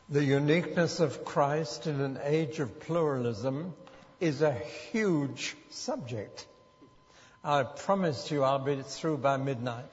The uniqueness of Christ in an age of pluralism is a huge subject. I promised you I'll be through by midnight.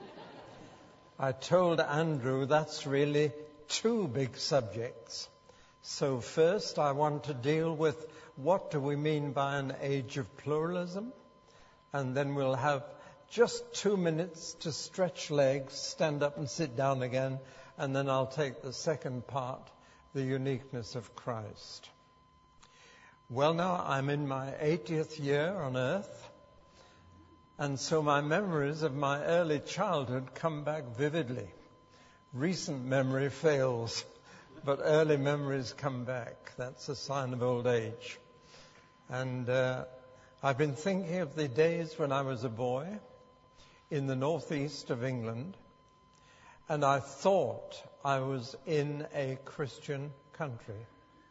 I told Andrew that's really two big subjects. So first I want to deal with what do we mean by an age of pluralism, and then we'll have just 2 minutes to stretch legs, stand up and sit down again, and then I'll take the second part, the uniqueness of Christ. Well, now I'm in my 80th year on earth, and so my memories of my early childhood come back vividly. Recent memory fails, but early memories come back. That's a sign of old age. And I've been thinking of the days when I was a boy in the northeast of England, and I thought I was in a Christian country.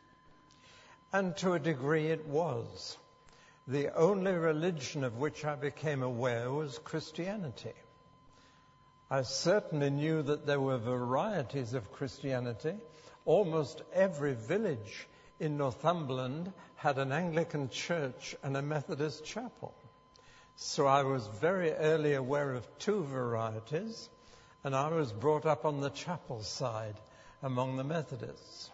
And to a degree it was. The only religion of which I became aware was Christianity. I certainly knew that there were varieties of Christianity. Almost every village in Northumberland had an Anglican church and a Methodist chapel. So I was very early aware of two varieties, and I was brought up on the chapel side among the Methodists.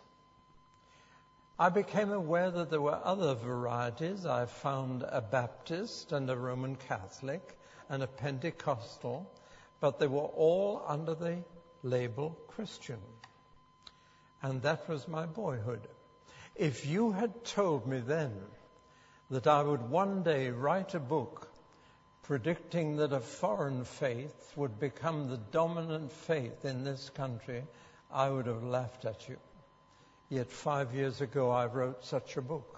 I became aware that there were other varieties. I found a Baptist and a Roman Catholic and a Pentecostal, but they were all under the label Christian. And that was my boyhood. If you had told me then that I would one day write a book predicting that a foreign faith would become the dominant faith in this country, I would have laughed at you. Yet 5 years ago I wrote such a book,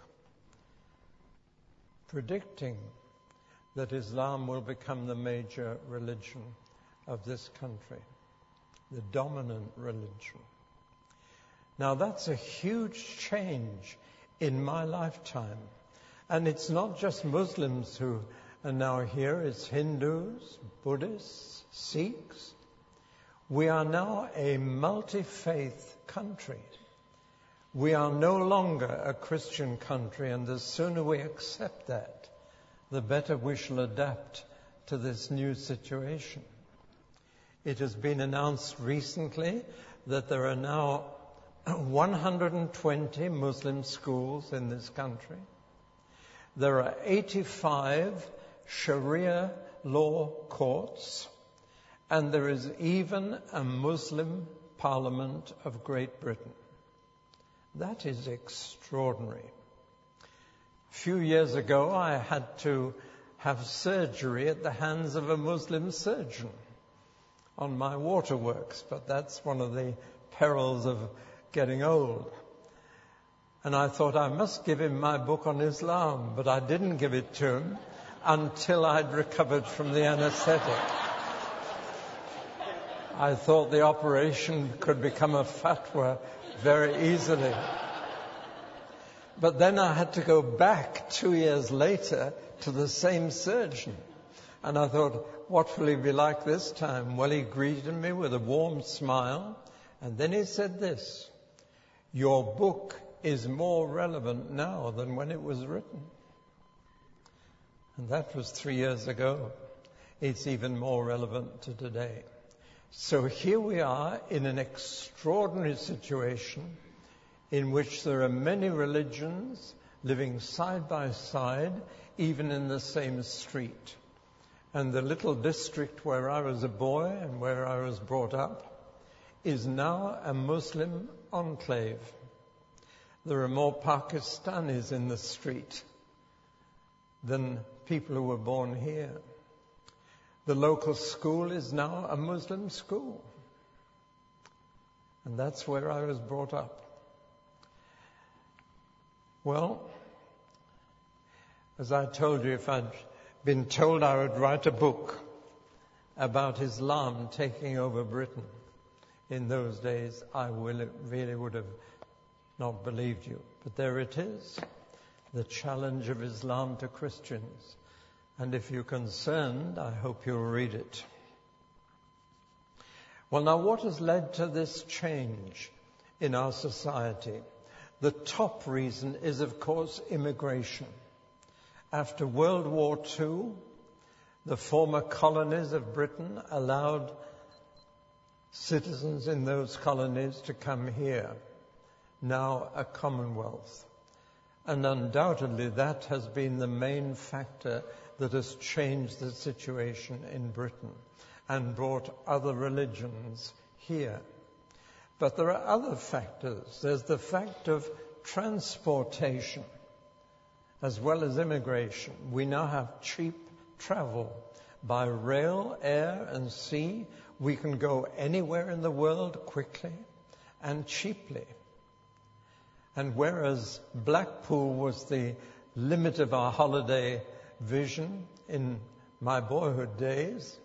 predicting that Islam will become the major religion of this country, the dominant religion. Now that's a huge change in my lifetime. And it's not just Muslims who are now here, it's Hindus, Buddhists, Sikhs. We are now a multi-faith country. We are no longer a Christian country, and the sooner we accept that, the better we shall adapt to this new situation. It has been announced recently that there are now 120 Muslim schools in this country. There are 85 Sharia law courts, and there is even a Muslim Parliament of Great Britain. That is extraordinary. A few years ago, I had to have surgery at the hands of a Muslim surgeon on my waterworks, but that's one of the perils of getting old. And I thought I must give him my book on Islam, but I didn't give it to him until I'd recovered from the anesthetic. I thought the operation could become a fatwa very easily. But then I had to go back 2 years later to the same surgeon. And I thought, what will he be like this time? Well, he greeted me with a warm smile. And then he said this: your book is more relevant now than when it was written. And that was 3 years ago. It's even more relevant to today. So here we are in an extraordinary situation in which there are many religions living side by side, even in the same street. And the little district where I was a boy and where I was brought up is now a Muslim enclave. There are more Pakistanis in the street than people who were born here. The local school is now a Muslim school. And that's where I was brought up. Well, as I told you, if I'd been told I would write a book about Islam taking over Britain in those days, I really would have not believed you. But there it is, the challenge of Islam to Christians. And if you're concerned, I hope you'll read it. Well, now, what has led to this change in our society. The top reason is, of course, immigration. After World War II, the former colonies of Britain allowed citizens in those colonies to come here, now a Commonwealth. And undoubtedly that has been the main factor that has changed the situation in Britain and brought other religions here. But there are other factors. There's the fact of transportation as well as immigration. We now have cheap travel by rail, air, and sea. We can go anywhere in the world quickly and cheaply. And whereas Blackpool was the limit of our holiday vision in my boyhood days,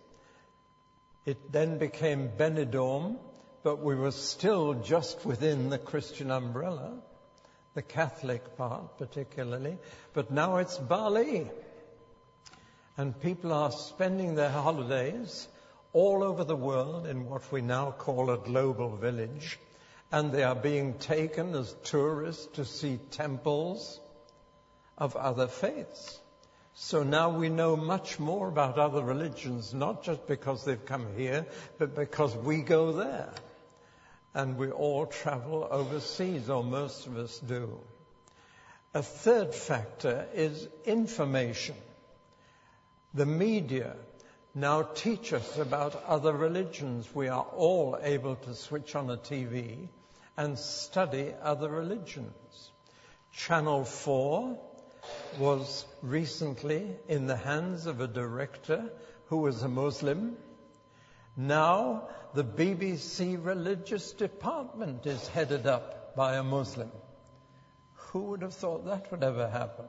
it then became Benidorm, but we were still just within the Christian umbrella, the Catholic part particularly, but now it's Bali. And people are spending their holidays all over the world in what we now call a global village, and they are being taken as tourists to see temples of other faiths. So now we know much more about other religions, not just because they've come here, but because we go there. And we all travel overseas, or most of us do. A third factor is information. The media now teach us about other religions. We are all able to switch on a TV and study other religions. Channel 4 was recently in the hands of a director who was a Muslim. Now the BBC religious department is headed up by a Muslim. Who would have thought that would ever happen?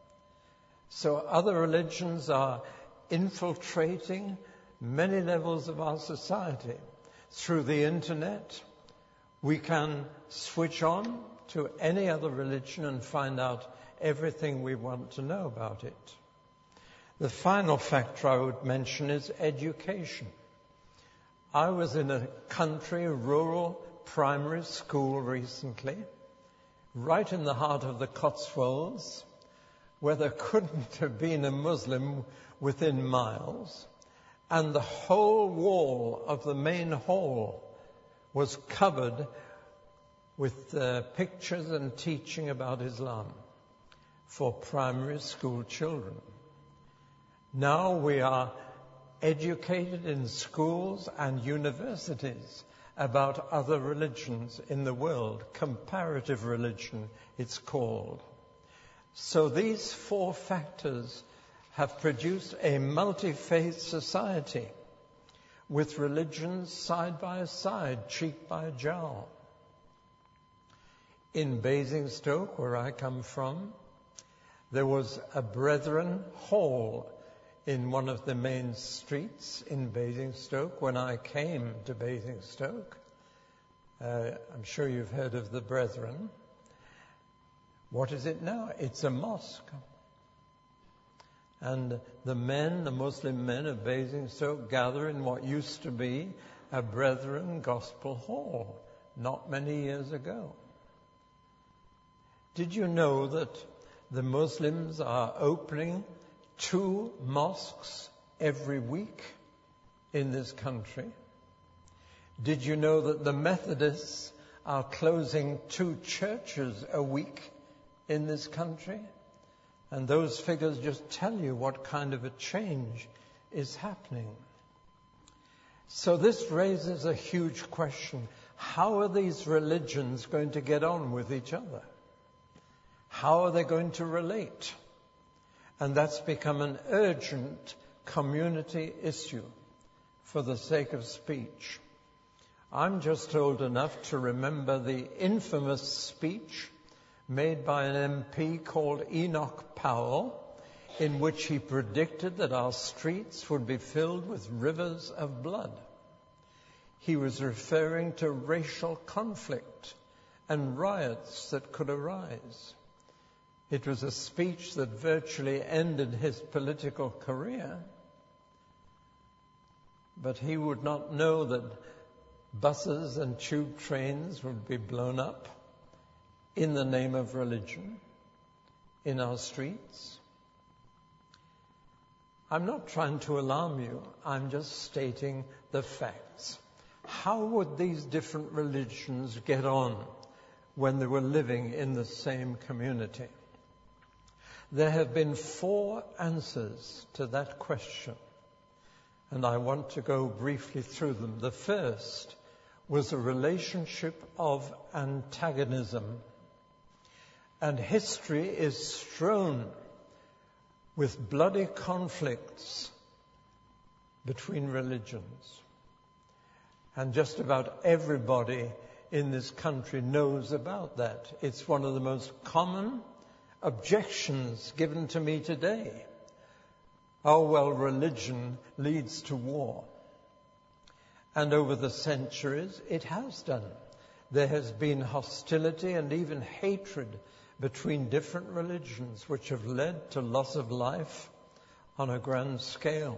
So other religions are infiltrating many levels of our society. Through the internet, we can switch on to any other religion and find out everything we want to know about it. The final factor I would mention is education. I was in a country rural primary school recently, right in the heart of the Cotswolds, where there couldn't have been a Muslim within miles, and the whole wall of the main hall was covered with pictures and teaching about Islam for primary school children. Now we are educated in schools and universities about other religions in the world. Comparative religion, it's called. So these four factors have produced a multi-faith society with religions side by side, cheek by jowl. In Basingstoke, where I come from, there was a Brethren Hall in one of the main streets in Basingstoke when I came to Basingstoke. I'm sure you've heard of the Brethren. What is it now? It's a mosque. And the Muslim men of Basingstoke gather in what used to be a Brethren Gospel Hall not many years ago. Did you know that the Muslims are opening 2 mosques every week in this country? Did you know that the Methodists are closing 2 churches a week in this country? And those figures just tell you what kind of a change is happening. So this raises a huge question. How are these religions going to get on with each other? How are they going to relate? And that's become an urgent community issue for the sake of speech. I'm just old enough to remember the infamous speech made by an MP called Enoch Powell, in which he predicted that our streets would be filled with rivers of blood. He was referring to racial conflict and riots that could arise. It was a speech that virtually ended his political career. But he would not know that Buses and tube trains would be blown up in the name of religion in our streets. I'm not trying to alarm you. I'm just stating the facts. How would these different religions get on when they were living in the same community? There have been 4 answers to that question, and I want to go briefly through them. The first was a relationship of antagonism, and history is strewn with bloody conflicts between religions. And just about everybody in this country knows about that. It's one of the most common objections given to me today. Oh, well, religion leads to war. And over the centuries, it has done. There has been hostility and even hatred between different religions, which have led to loss of life on a grand scale.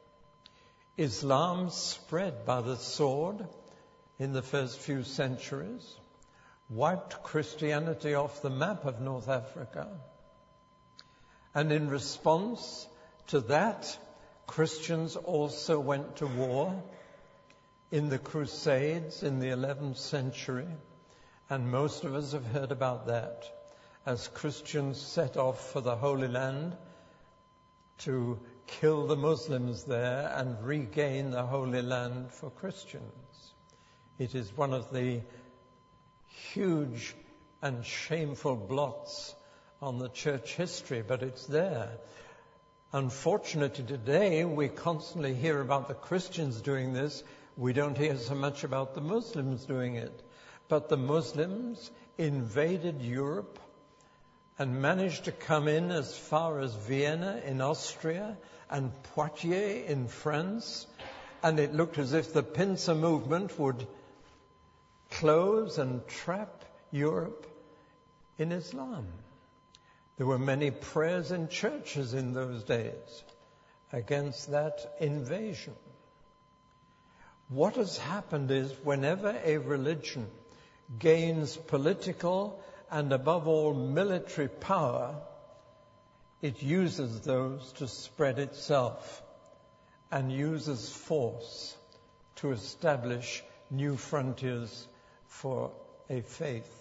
Islam spread by the sword in the first few centuries, wiped Christianity off the map of North Africa. And in response to that, Christians also went to war in the Crusades in the 11th century. And most of us have heard about that, as Christians set off for the Holy Land to kill the Muslims there and regain the Holy Land for Christians. It is one of the huge and shameful blots on the church history, but it's there. Unfortunately, today we constantly hear about the Christians doing this. We don't hear so much about the Muslims doing it. But the Muslims invaded Europe and managed to come in as far as Vienna in Austria and Poitiers in France. And it looked as if the pincer movement would close and trap Europe in Islam. There were many prayers in churches in those days against that invasion. What has happened is whenever a religion gains political and above all military power, it uses those to spread itself and uses force to establish new frontiers for a faith.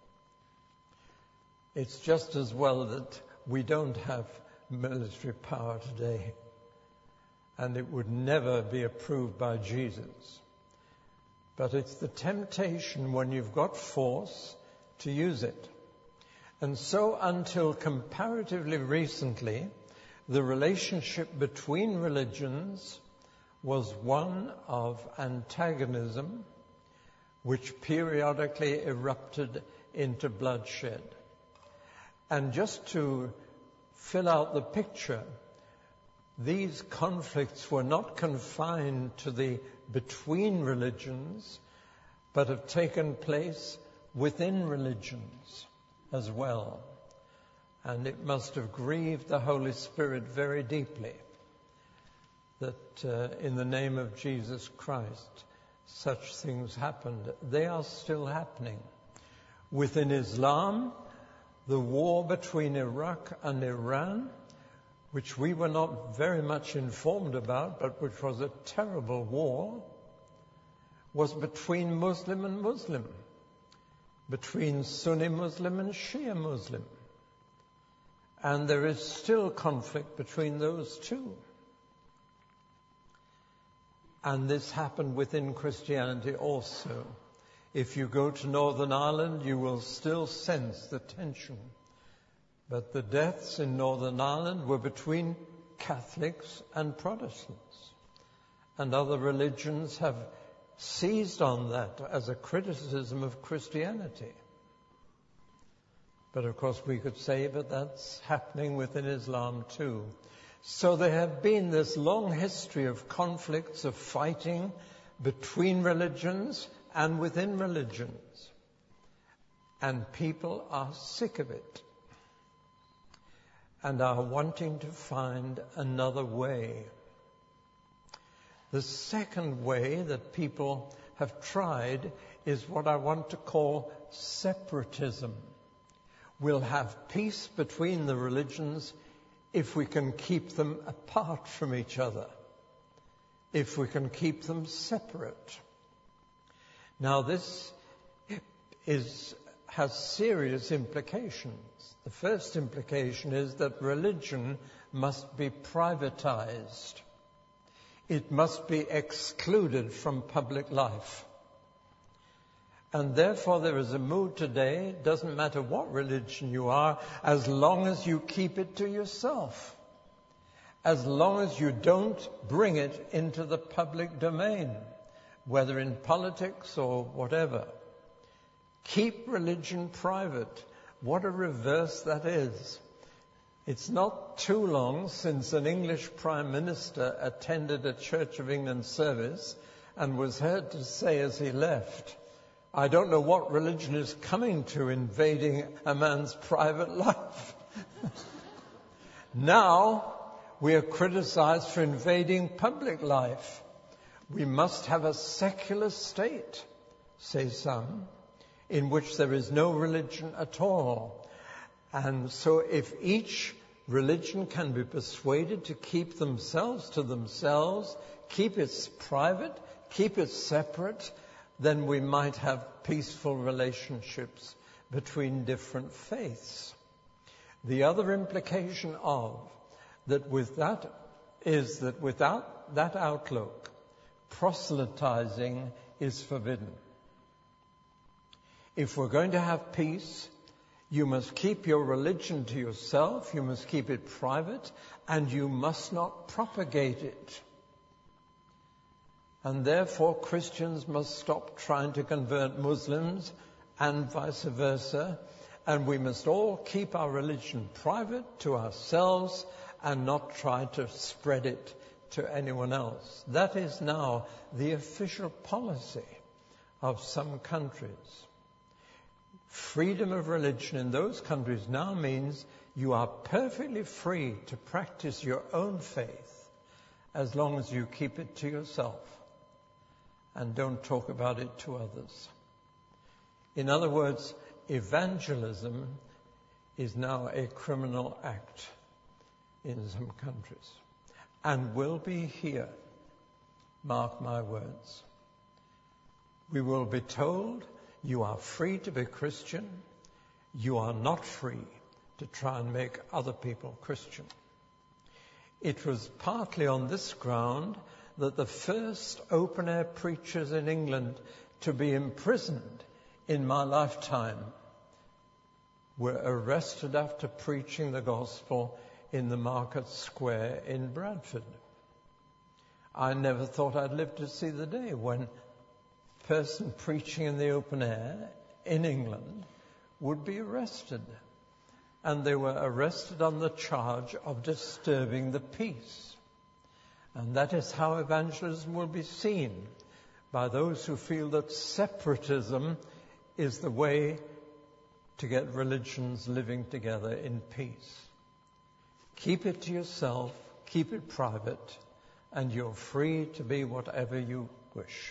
It's just as well that we don't have military power today, and it would never be approved by Jesus. But it's the temptation when you've got force to use it. And so until comparatively recently, the relationship between religions was one of antagonism, which periodically erupted into bloodshed. And just to fill out the picture, these conflicts were not confined to the between religions, but have taken place within religions as well. And it must have grieved the Holy Spirit very deeply that in the name of Jesus Christ, such things happened. They are still happening. Within Islam, the war between Iraq and Iran, which we were not very much informed about, but which was a terrible war, was between Muslim and Muslim, between Sunni Muslim and Shia Muslim. And there is still conflict between those two. And this happened within Christianity also. If you go to Northern Ireland, you will still sense the tension. But the deaths in Northern Ireland were between Catholics and Protestants. And other religions have seized on that as a criticism of Christianity. But of course we could say, but that's happening within Islam too. So there have been this long history of conflicts, of fighting between religions and within religions. And people are sick of it and are wanting to find another way. The second way that people have tried is what I want to call separatism. We'll have peace between the religions if we can keep them apart from each other, if we can keep them separate. Now this has serious implications. The first implication is that religion must be privatized. It must be excluded from public life. And therefore there is a mood today, it doesn't matter what religion you are, as long as you keep it to yourself, as long as you don't bring it into the public domain, whether in politics or whatever. Keep religion private. What a reverse that is. It's not too long since an English Prime Minister attended a Church of England service and was heard to say as he left, "I don't know what religion is coming to invading a man's private life." Now we are criticized for invading public life. We must have a secular state, say some, in which there is no religion at all. And so if each religion can be persuaded to keep themselves to themselves, keep it private, keep it separate, then we might have peaceful relationships between different faiths. The other implication is that without that outlook, proselytizing is forbidden. If we're going to have peace, you must keep your religion to yourself, you must keep it private, and you must not propagate it. And therefore Christians must stop trying to convert Muslims and vice versa, and we must all keep our religion private to ourselves and not try to spread it to anyone else. That is now the official policy of some countries. Freedom of religion in those countries now means you are perfectly free to practice your own faith as long as you keep it to yourself and don't talk about it to others. In other words, evangelism is now a criminal act in some countries and will be here. Mark my words. We will be told, you are free to be Christian. You are not free to try and make other people Christian. It was partly on this ground that the first open-air preachers in England to be imprisoned in my lifetime were arrested after preaching the gospel in the Market Square in Bradford. I never thought I'd live to see the day when person preaching in the open air in England would be arrested. And they were arrested on the charge of disturbing the peace. And that is how evangelism will be seen by those who feel that separatism is the way to get religions living together in peace. Keep it to yourself, keep it private, and you're free to be whatever you wish.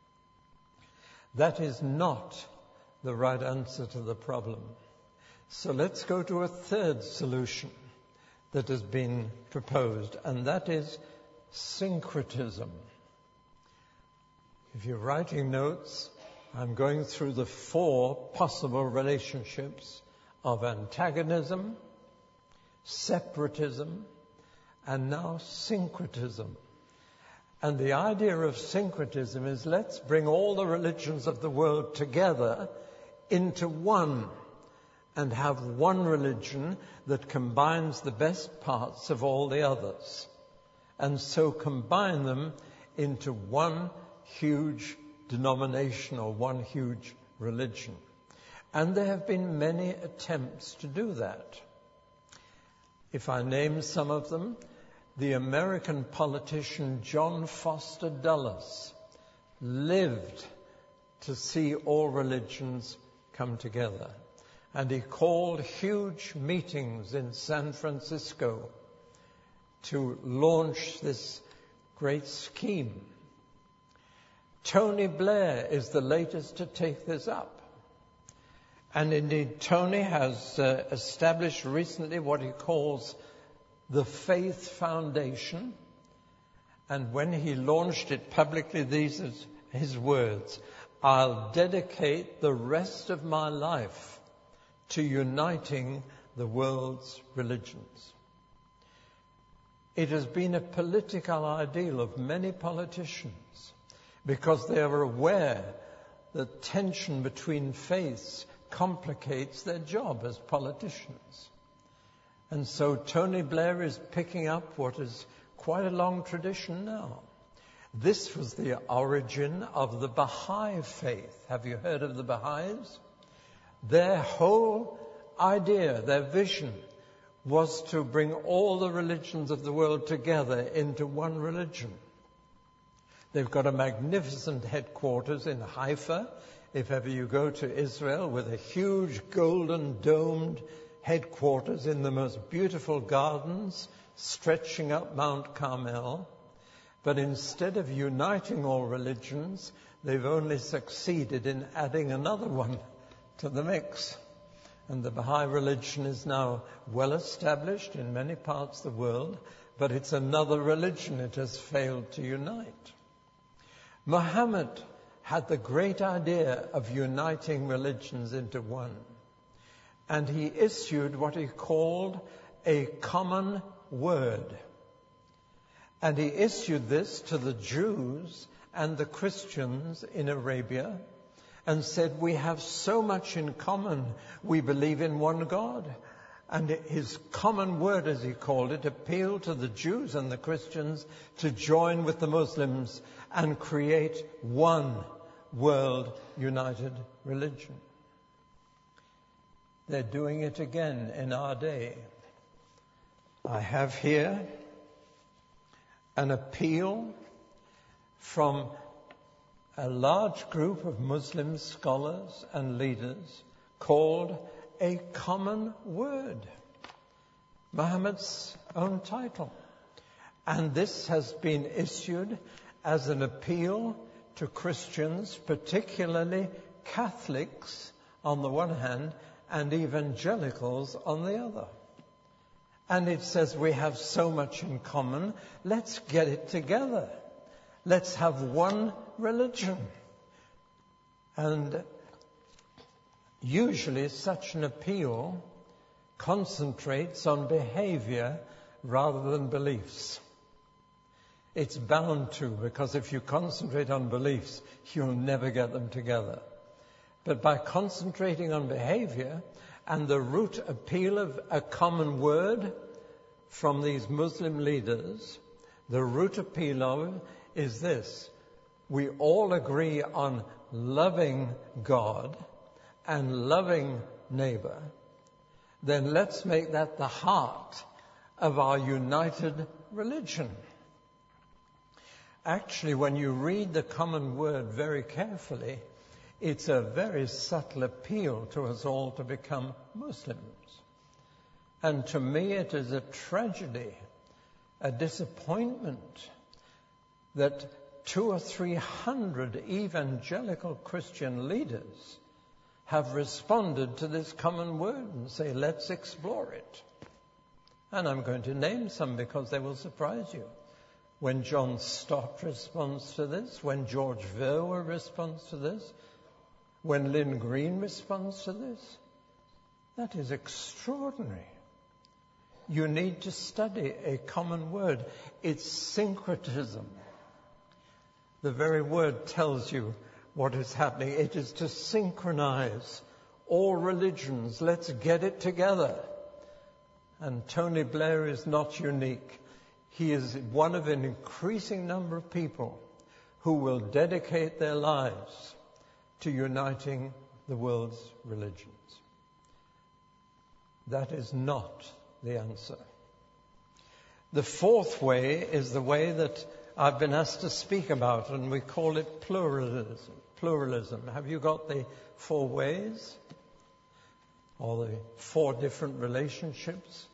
That is not the right answer to the problem. So let's go to a third solution that has been proposed, and that is syncretism. If you're writing notes, I'm going through the 4 possible relationships of antagonism, separatism, and now syncretism. And the idea of syncretism is let's bring all the religions of the world together into one and have one religion that combines the best parts of all the others, and so combine them into one huge denomination or one huge religion. And there have been many attempts to do that. If I name some of them, the American politician John Foster Dulles lived to see all religions come together. And he called huge meetings in San Francisco to launch this great scheme. Tony Blair is the latest to take this up. And indeed, Tony has established recently what he calls the Faith Foundation. And when he launched it publicly, these are his words: "I'll dedicate the rest of my life to uniting the world's religions." It has been a political ideal of many politicians because they are aware that tension between faiths complicates their job as politicians. And so Tony Blair is picking up what is quite a long tradition now. This was the origin of the Baha'i faith. Have you heard of the Baha'is? Their whole idea, their vision, was to bring all the religions of the world together into one religion. They've got a magnificent headquarters in Haifa, if ever you go to Israel, with a huge golden domed headquarters in the most beautiful gardens stretching up Mount Carmel. But instead of uniting all religions, they've only succeeded in adding another one to the mix. And the Baha'i religion is now well established in many parts of the world, but it's another religion it has failed to unite. Muhammad had the great idea of uniting religions into one. And he issued what he called a common word. And he issued this to the Jews and the Christians in Arabia and said, "We have so much in common. We believe in one God." And his common word, as he called it, appealed to the Jews and the Christians to join with the Muslims and create one world united religion. They're doing it again in our day. I have here an appeal from a large group of Muslim scholars and leaders called A Common Word, Muhammad's own title. And this has been issued as an appeal to Christians, particularly Catholics on the one hand and evangelicals on the other. And it says we have so much in common, let's get it together. Let's have one religion. And usually such an appeal concentrates on behavior rather than beliefs. It's bound to, because if you concentrate on beliefs, you'll never get them together. But by concentrating on behavior and the root appeal of a common word from these Muslim leaders, the root appeal of is this: we all agree on loving God and loving neighbor, then let's make that the heart of our united religion. Actually, when you read the common word very carefully, it's a very subtle appeal to us all to become Muslims. And to me, it is a tragedy, a disappointment, that 200 or 300 evangelical Christian leaders have responded to this common word and say, let's explore it. And I'm going to name some because they will surprise you. When John Stott responds to this, when George Verwer responds to this, when Lynn Green responds to this, that is extraordinary. You need to study a common word. It's syncretism. The very word tells you what is happening. It is to synchronize all religions. Let's get it together. And Tony Blair is not unique. He is one of an increasing number of people who will dedicate their lives to uniting the world's religions. That is not the answer. The fourth way is the way that I've been asked to speak about, and we call it pluralism. Have you got the 4 ways? Or the 4 different relationships?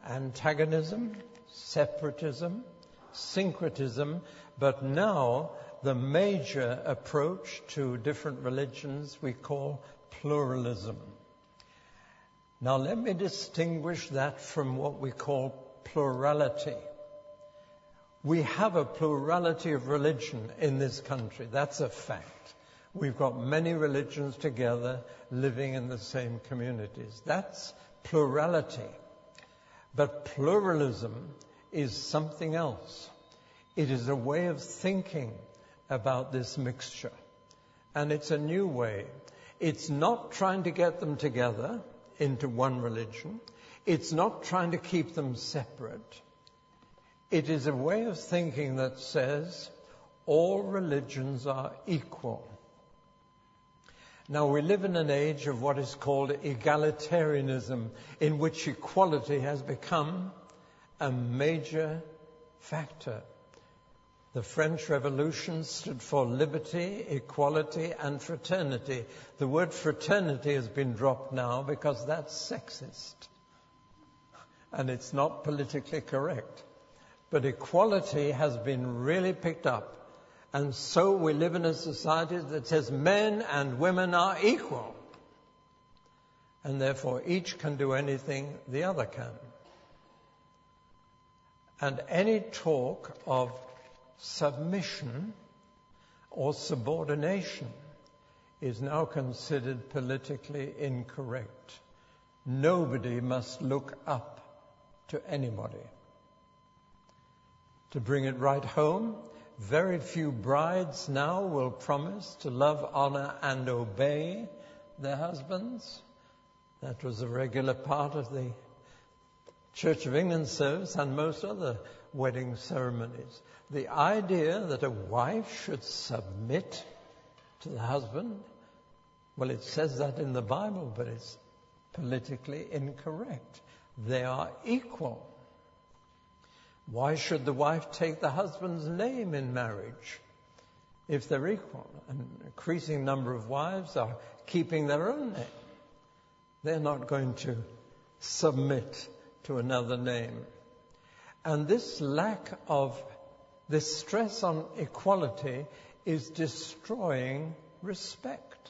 Antagonism, separatism, syncretism, but now the major approach to different religions we call pluralism. Now let me distinguish that from what we call plurality. We have a plurality of religion in this country. That's a fact. We've got many religions together living in the same communities. That's plurality. But pluralism is something else. It is a way of thinking about this mixture. And it's a new way. It's not trying to get them together into one religion. It's not trying to keep them separate. It is a way of thinking that says all religions are equal. Now, we live in an age of what is called egalitarianism, in which equality has become a major factor. The French Revolution stood for liberty, equality, and fraternity. The word fraternity has been dropped now because that's sexist. And it's not politically correct. But equality has been really picked up. And so we live in a society that says men and women are equal. And therefore each can do anything the other can. And any talk of submission or subordination is now considered politically incorrect. Nobody must look up to anybody. To bring it right home, very few brides now will promise to love, honor, and obey their husbands. That was a regular part of the Church of England service and most other wedding ceremonies. The idea that a wife should submit to the husband, well, it says that in the Bible, but it's politically incorrect. They are equal. Why should the wife take the husband's name in marriage if they're equal? An increasing number of wives are keeping their own name. They're not going to submit to another name. And this stress on equality is destroying respect.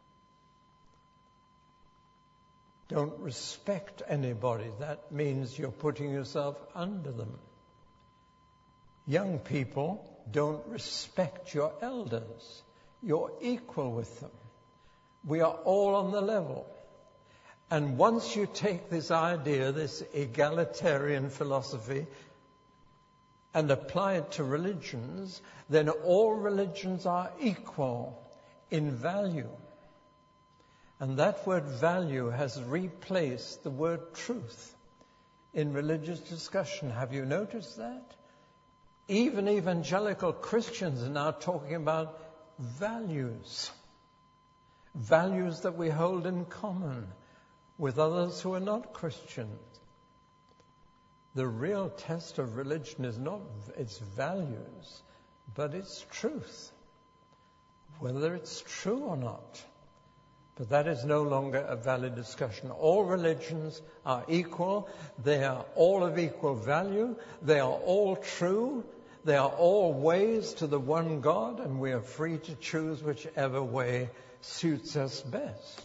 Don't respect anybody. That means you're putting yourself under them. Young people don't respect your elders. You're equal with them. We are all on the level. And once you take this idea, this egalitarian philosophy, and apply it to religions, then all religions are equal in value. And that word value has replaced the word truth in religious discussion. Have you noticed that? Even evangelical Christians are now talking about values. Values that we hold in common with others who are not Christians. The real test of religion is not its values, but its truth. Whether it's true or not. But that is no longer a valid discussion. All religions are equal. They are all of equal value. They are all true. They are all ways to the one God, and we are free to choose whichever way suits us best.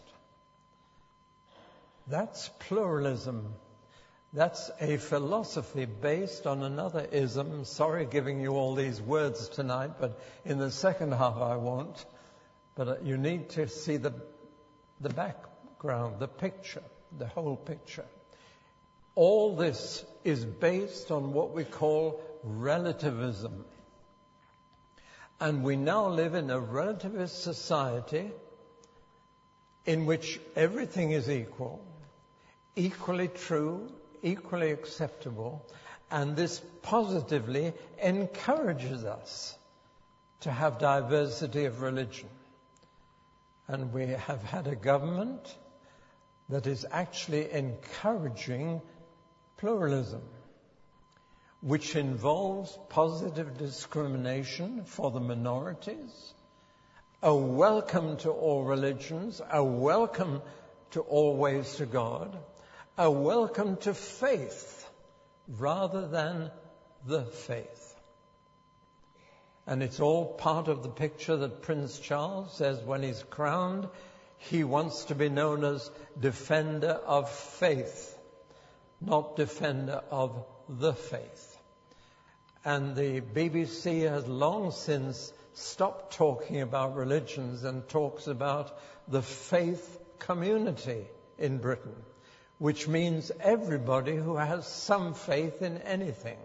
That's pluralism. That's a philosophy based on another ism. Sorry giving you all these words tonight, but in the second half I won't. But you need to see the background, the picture, the whole picture. All this is based on what we call relativism. And we now live in a relativist society in which everything is equal, equally true, equally acceptable, and this positively encourages us to have diversity of religion. And we have had a government that is actually encouraging pluralism, which involves positive discrimination for the minorities, a welcome to all religions, a welcome to all ways to God, a welcome to faith rather than the faith. And it's all part of the picture that Prince Charles says when he's crowned, he wants to be known as defender of faith, not defender of the faith. And the BBC has long since stopped talking about religions and talks about the faith community in Britain, which means everybody who has some faith in anything.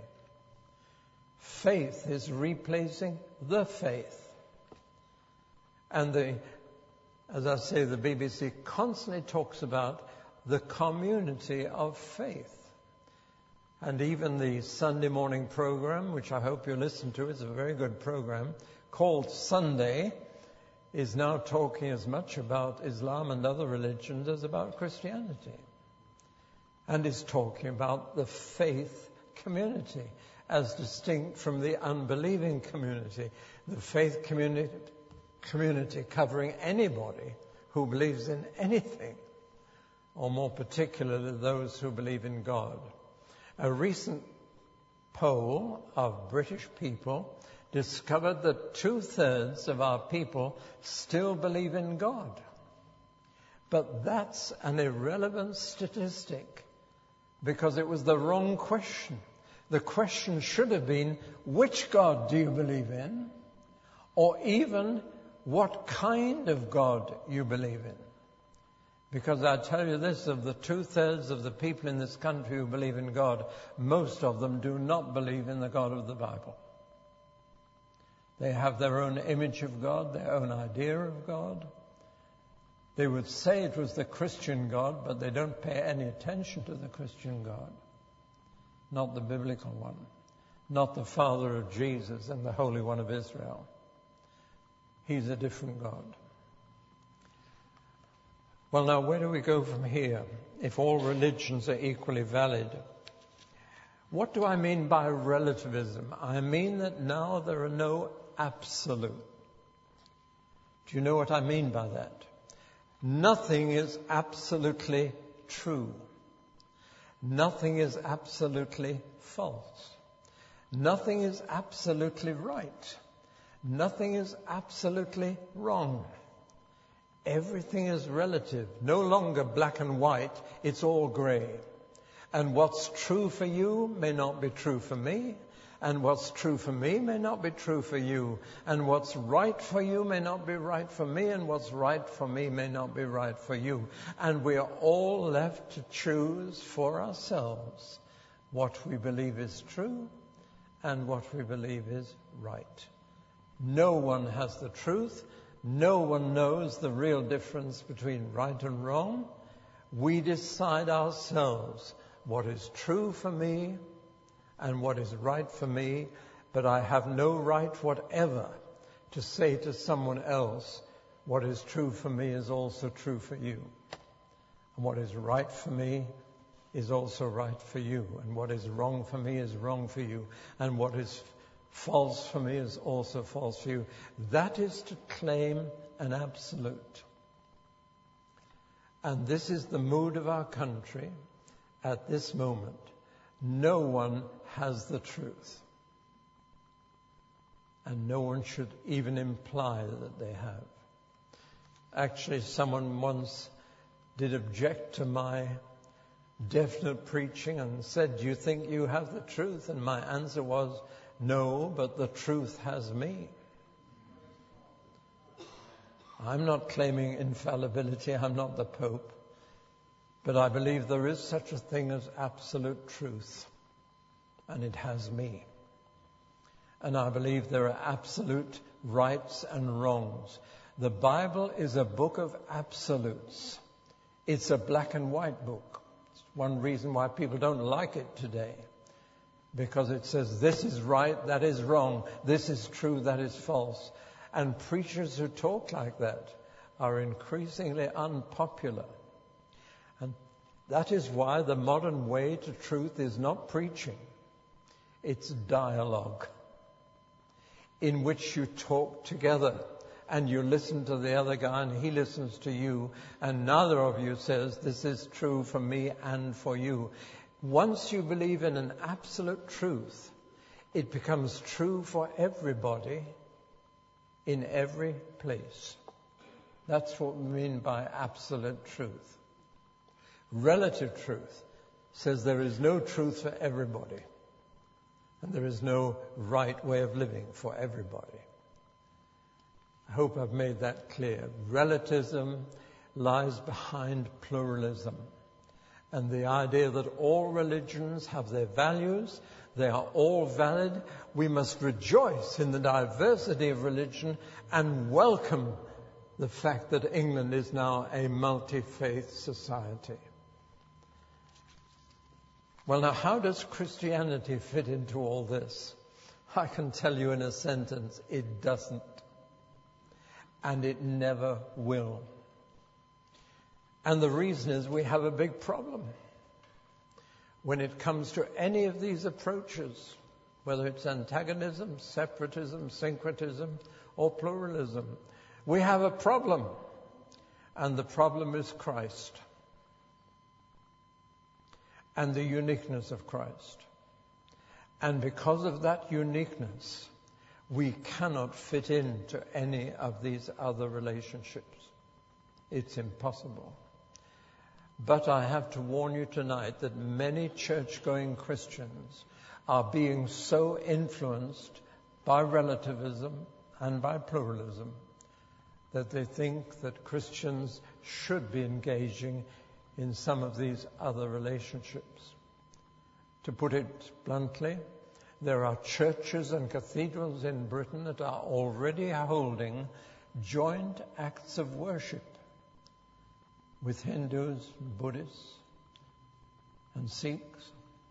Faith is replacing the faith. And as I say, the BBC constantly talks about the community of faith. And even the Sunday morning program, which I hope you listen to, is a very good program, called Sunday, is now talking as much about Islam and other religions as about Christianity. And is talking about the faith community as distinct from the unbelieving community. The faith community covering anybody who believes in anything, or more particularly those who believe in God. A recent poll of British people discovered that 2/3 of our people still believe in God. But that's an irrelevant statistic because it was the wrong question. The question should have been, which God do you believe in? Or even, what kind of God you believe in? Because I tell you this, of the 2/3 of the people in this country who believe in God, most of them do not believe in the God of the Bible. They have their own image of God, their own idea of God. They would say it was the Christian God, but they don't pay any attention to the Christian God. Not the biblical one. Not the Father of Jesus and the Holy One of Israel. He's a different God. Well, now, where do we go from here if all religions are equally valid? What do I mean by relativism? I mean that now there are no absolute. Do you know what I mean by that? Nothing is absolutely true. Nothing is absolutely false. Nothing is absolutely right. Nothing is absolutely wrong. Everything is relative, no longer black and white, it's all grey. And what's true for you may not be true for me, and what's true for me may not be true for you, and what's right for you may not be right for me, and what's right for me may not be right for you. And we are all left to choose for ourselves what we believe is true and what we believe is right. No one has the truth. No one knows the real difference between right and wrong. We decide ourselves what is true for me and what is right for me, but I have no right whatever to say to someone else, what is true for me is also true for you. And what is right for me is also right for you. And what is wrong for me is wrong for you. And what is false for me is also false for you. That is to claim an absolute. And this is the mood of our country at this moment. No one has the truth. And no one should even imply that they have. Actually, someone once did object to my definite preaching and said, "Do you think you have the truth?" And my answer was, "No, but the truth has me." I'm not claiming infallibility. I'm not the Pope. But I believe there is such a thing as absolute truth. And it has me. And I believe there are absolute rights and wrongs. The Bible is a book of absolutes. It's a black and white book. It's one reason why people don't like it today. Because it says this is right, that is wrong, this is true, that is false. And preachers who talk like that are increasingly unpopular. And that is why the modern way to truth is not preaching. It's dialogue in which you talk together and you listen to the other guy and he listens to you and neither of you says this is true for me and for you. Once you believe in an absolute truth, it becomes true for everybody in every place. That's what we mean by absolute truth. Relative truth says there is no truth for everybody, and there is no right way of living for everybody. I hope I've made that clear. Relativism lies behind pluralism, and the idea that all religions have their values, they are all valid. We must rejoice in the diversity of religion and welcome the fact that England is now a multi-faith society. Well, now, how does Christianity fit into all this? I can tell you in a sentence, it doesn't. And it never will. And the reason is we have a big problem. When it comes to any of these approaches, whether it's antagonism, separatism, syncretism, or pluralism, we have a problem. And the problem is Christ. And the uniqueness of Christ. And because of that uniqueness, we cannot fit into any of these other relationships. It's impossible. But I have to warn you tonight that many church-going Christians are being so influenced by relativism and by pluralism that they think that Christians should be engaging in some of these other relationships. To put it bluntly, there are churches and cathedrals in Britain that are already holding joint acts of worship with Hindus, Buddhists, and Sikhs.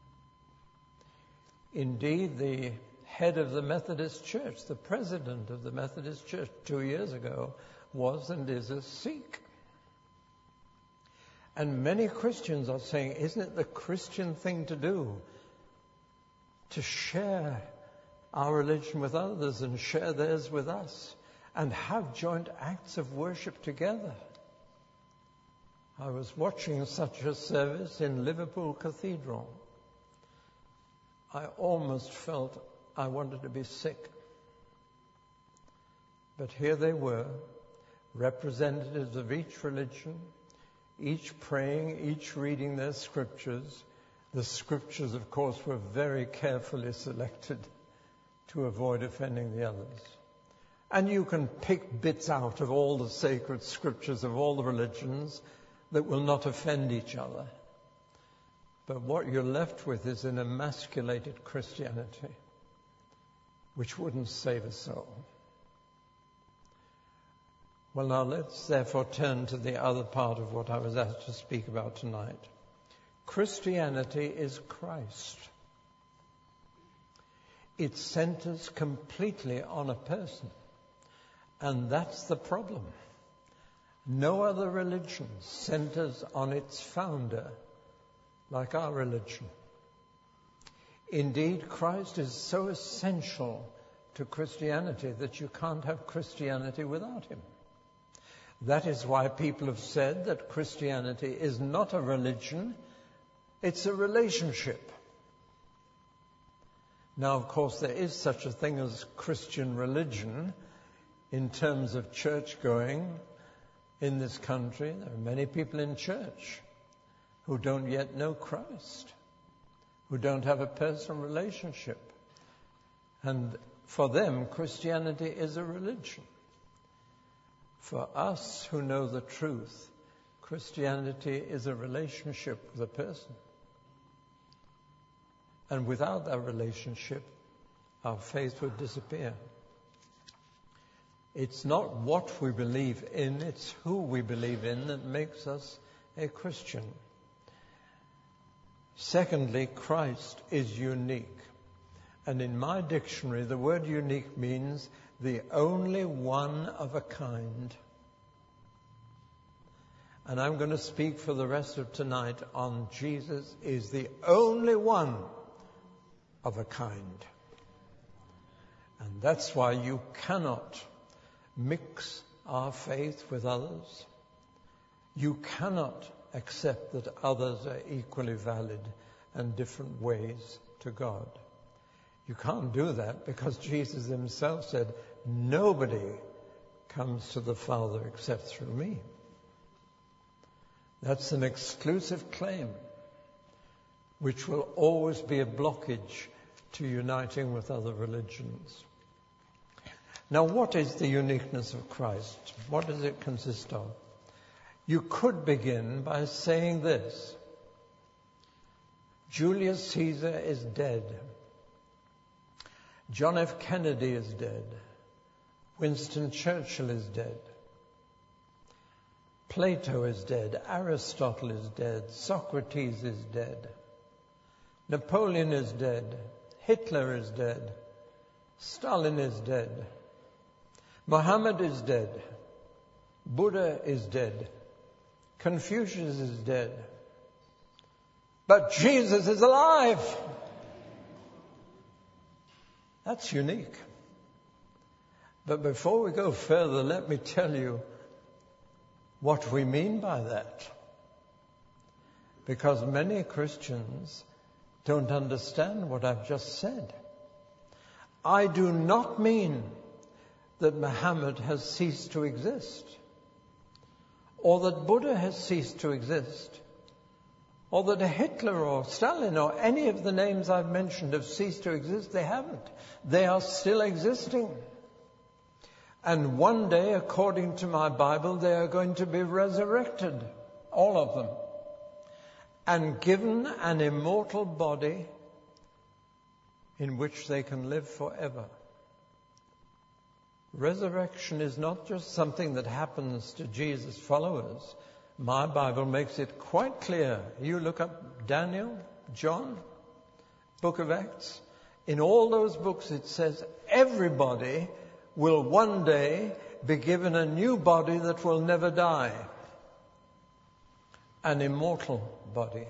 Indeed, the head of the Methodist Church, the president of the Methodist Church 2 years ago, was and is a Sikh. And many Christians are saying, isn't it the Christian thing to do to share our religion with others and share theirs with us and have joint acts of worship together? I was watching such a service in Liverpool Cathedral. I almost felt I wanted to be sick. But here they were, representatives of each religion, each praying, each reading their scriptures. The scriptures, of course, were very carefully selected to avoid offending the others. And you can pick bits out of all the sacred scriptures of all the religions that will not offend each other. But what you're left with is an emasculated Christianity, which wouldn't save a soul. Well, now let's therefore turn to the other part of what I was asked to speak about tonight. Christianity is Christ. It centers completely on a person. And that's the problem. No other religion centers on its founder like our religion. Indeed, Christ is so essential to Christianity that you can't have Christianity without him. That is why people have said that Christianity is not a religion, it's a relationship. Now, of course, there is such a thing as Christian religion in terms of church-going in this country. There are many people in church who don't yet know Christ, who don't have a personal relationship. And for them, Christianity is a religion. For us who know the truth, Christianity is a relationship with a person. And without that relationship, our faith would disappear. It's not what we believe in, it's who we believe in that makes us a Christian. Secondly, Christ is unique. And in my dictionary, the word unique means the only one of a kind. And I'm going to speak for the rest of tonight on Jesus is the only one of a kind. And that's why you cannot mix our faith with others. You cannot accept that others are equally valid and different ways to God. You can't do that because Jesus himself said, nobody comes to the Father except through me. That's an exclusive claim, which will always be a blockage to uniting with other religions. Now, what is the uniqueness of Christ? What does it consist of? You could begin by saying this: Julius Caesar is dead. John F. Kennedy is dead. Winston Churchill is dead. Plato is dead. Aristotle is dead. Socrates is dead. Napoleon is dead. Hitler is dead. Stalin is dead. Muhammad is dead. Buddha is dead. Confucius is dead. But Jesus is alive. That's unique. But before we go further, let me tell you what we mean by that. Because many Christians don't understand what I've just said. I do not mean that Muhammad has ceased to exist, or that Buddha has ceased to exist, or that Hitler or Stalin or any of the names I've mentioned have ceased to exist. They haven't. They are still existing. And one day, according to my Bible, they are going to be resurrected, all of them, and given an immortal body in which they can live forever. Resurrection is not just something that happens to Jesus' followers. My Bible makes it quite clear. You look up Daniel, John, Book of Acts. In all those books it says everybody will one day be given a new body that will never die. An immortal body.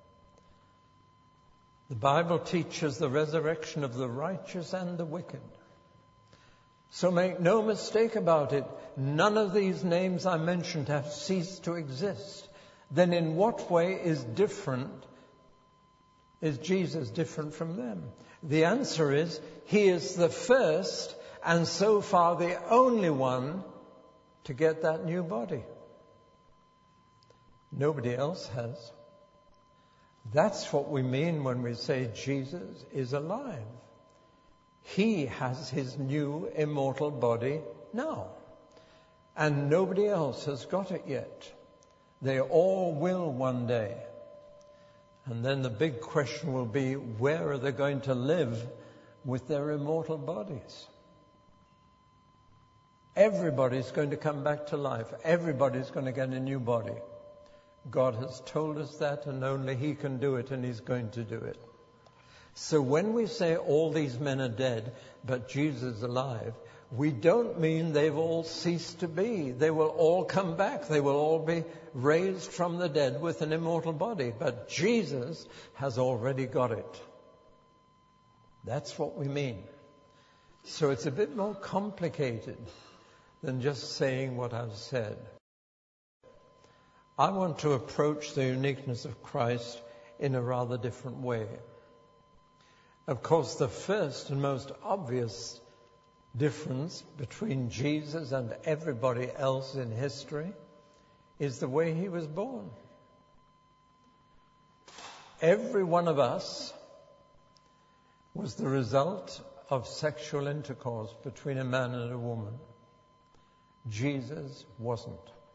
The Bible teaches the resurrection of the righteous and the wicked. So make no mistake about it. None of these names I mentioned have ceased to exist. Then in what way is Jesus different from them? The answer is, he is the first and so far the only one to get that new body. Nobody else has. That's what we mean when we say Jesus is alive. He has his new immortal body now. And nobody else has got it yet. They all will one day. And then the big question will be, where are they going to live with their immortal bodies? Everybody's going to come back to life. Everybody's going to get a new body. God has told us that, and only he can do it, and he's going to do it. So when we say all these men are dead, but Jesus is alive, we don't mean they've all ceased to be. They will all come back. They will all be raised from the dead with an immortal body. But Jesus has already got it. That's what we mean. So it's a bit more complicated than just saying what I've said. I want to approach the uniqueness of Christ in a rather different way. Of course, the first and most obvious difference between Jesus and everybody else in history is the way he was born. Every one of us was the result of sexual intercourse between a man and a woman. Jesus wasn't.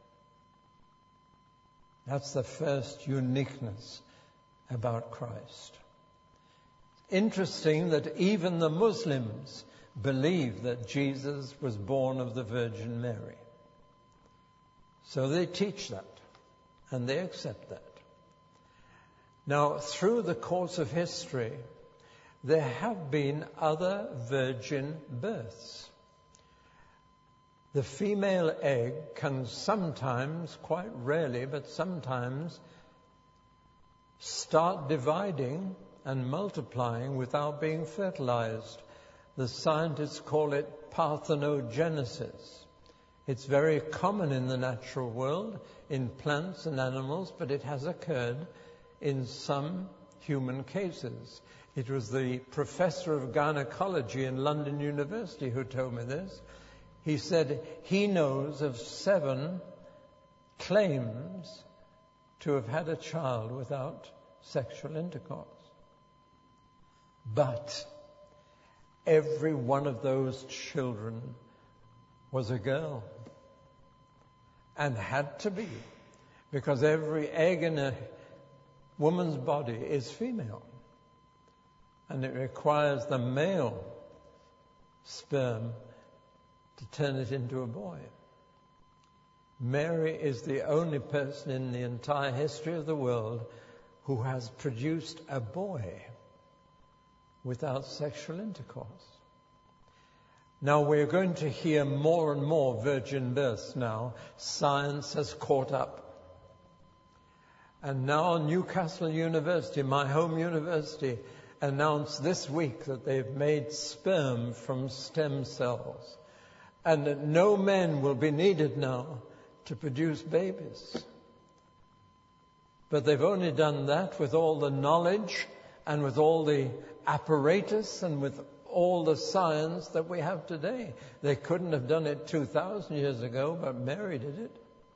That's the first uniqueness about Christ. Interesting that even the Muslims believe that Jesus was born of the Virgin Mary. So they teach that, and they accept that. Now, through the course of history, there have been other virgin births. The female egg can sometimes, quite rarely, but sometimes start dividing and multiplying without being fertilized. The scientists call it parthenogenesis. It's very common in the natural world, in plants and animals, but it has occurred in some human cases. It was the professor of gynecology in London University who told me this. He said he knows of 7 claims to have had a child without sexual intercourse. But every one of those children was a girl, and had to be, because every egg in a woman's body is female, and it requires the male sperm to turn it into a boy. Mary is the only person in the entire history of the world who has produced a boy without sexual intercourse. Now we're going to hear more and more virgin births now. Science has caught up. And now Newcastle University, my home university, announced this week that they've made sperm from stem cells, and that no men will be needed now to produce babies. But they've only done that with all the knowledge and with all the apparatus and with all the science that we have today. They couldn't have done it 2,000 years ago, but Mary did it.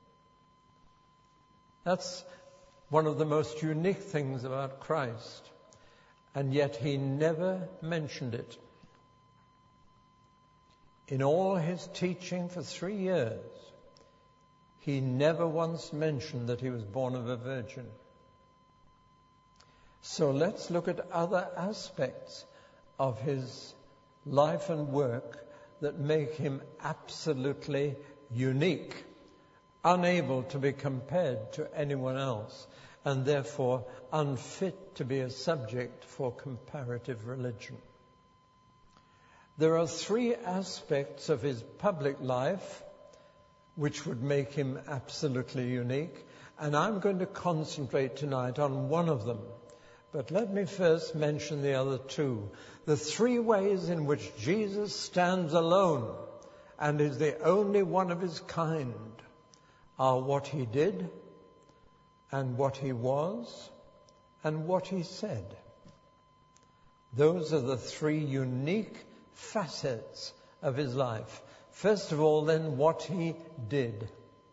That's one of the most unique things about Christ, and yet he never mentioned it. In all his teaching for 3 years, he never once mentioned that he was born of a virgin. So let's look at other aspects of his life and work that make him absolutely unique, unable to be compared to anyone else, and therefore unfit to be a subject for comparative religion. There are 3 aspects of his public life which would make him absolutely unique, and I'm going to concentrate tonight on one of them. But let me first mention the other 2. The 3 ways in which Jesus stands alone and is the only one of his kind are what he did, and what he was, and what he said. Those are the 3 unique facets of his life. First of all, then, what he did.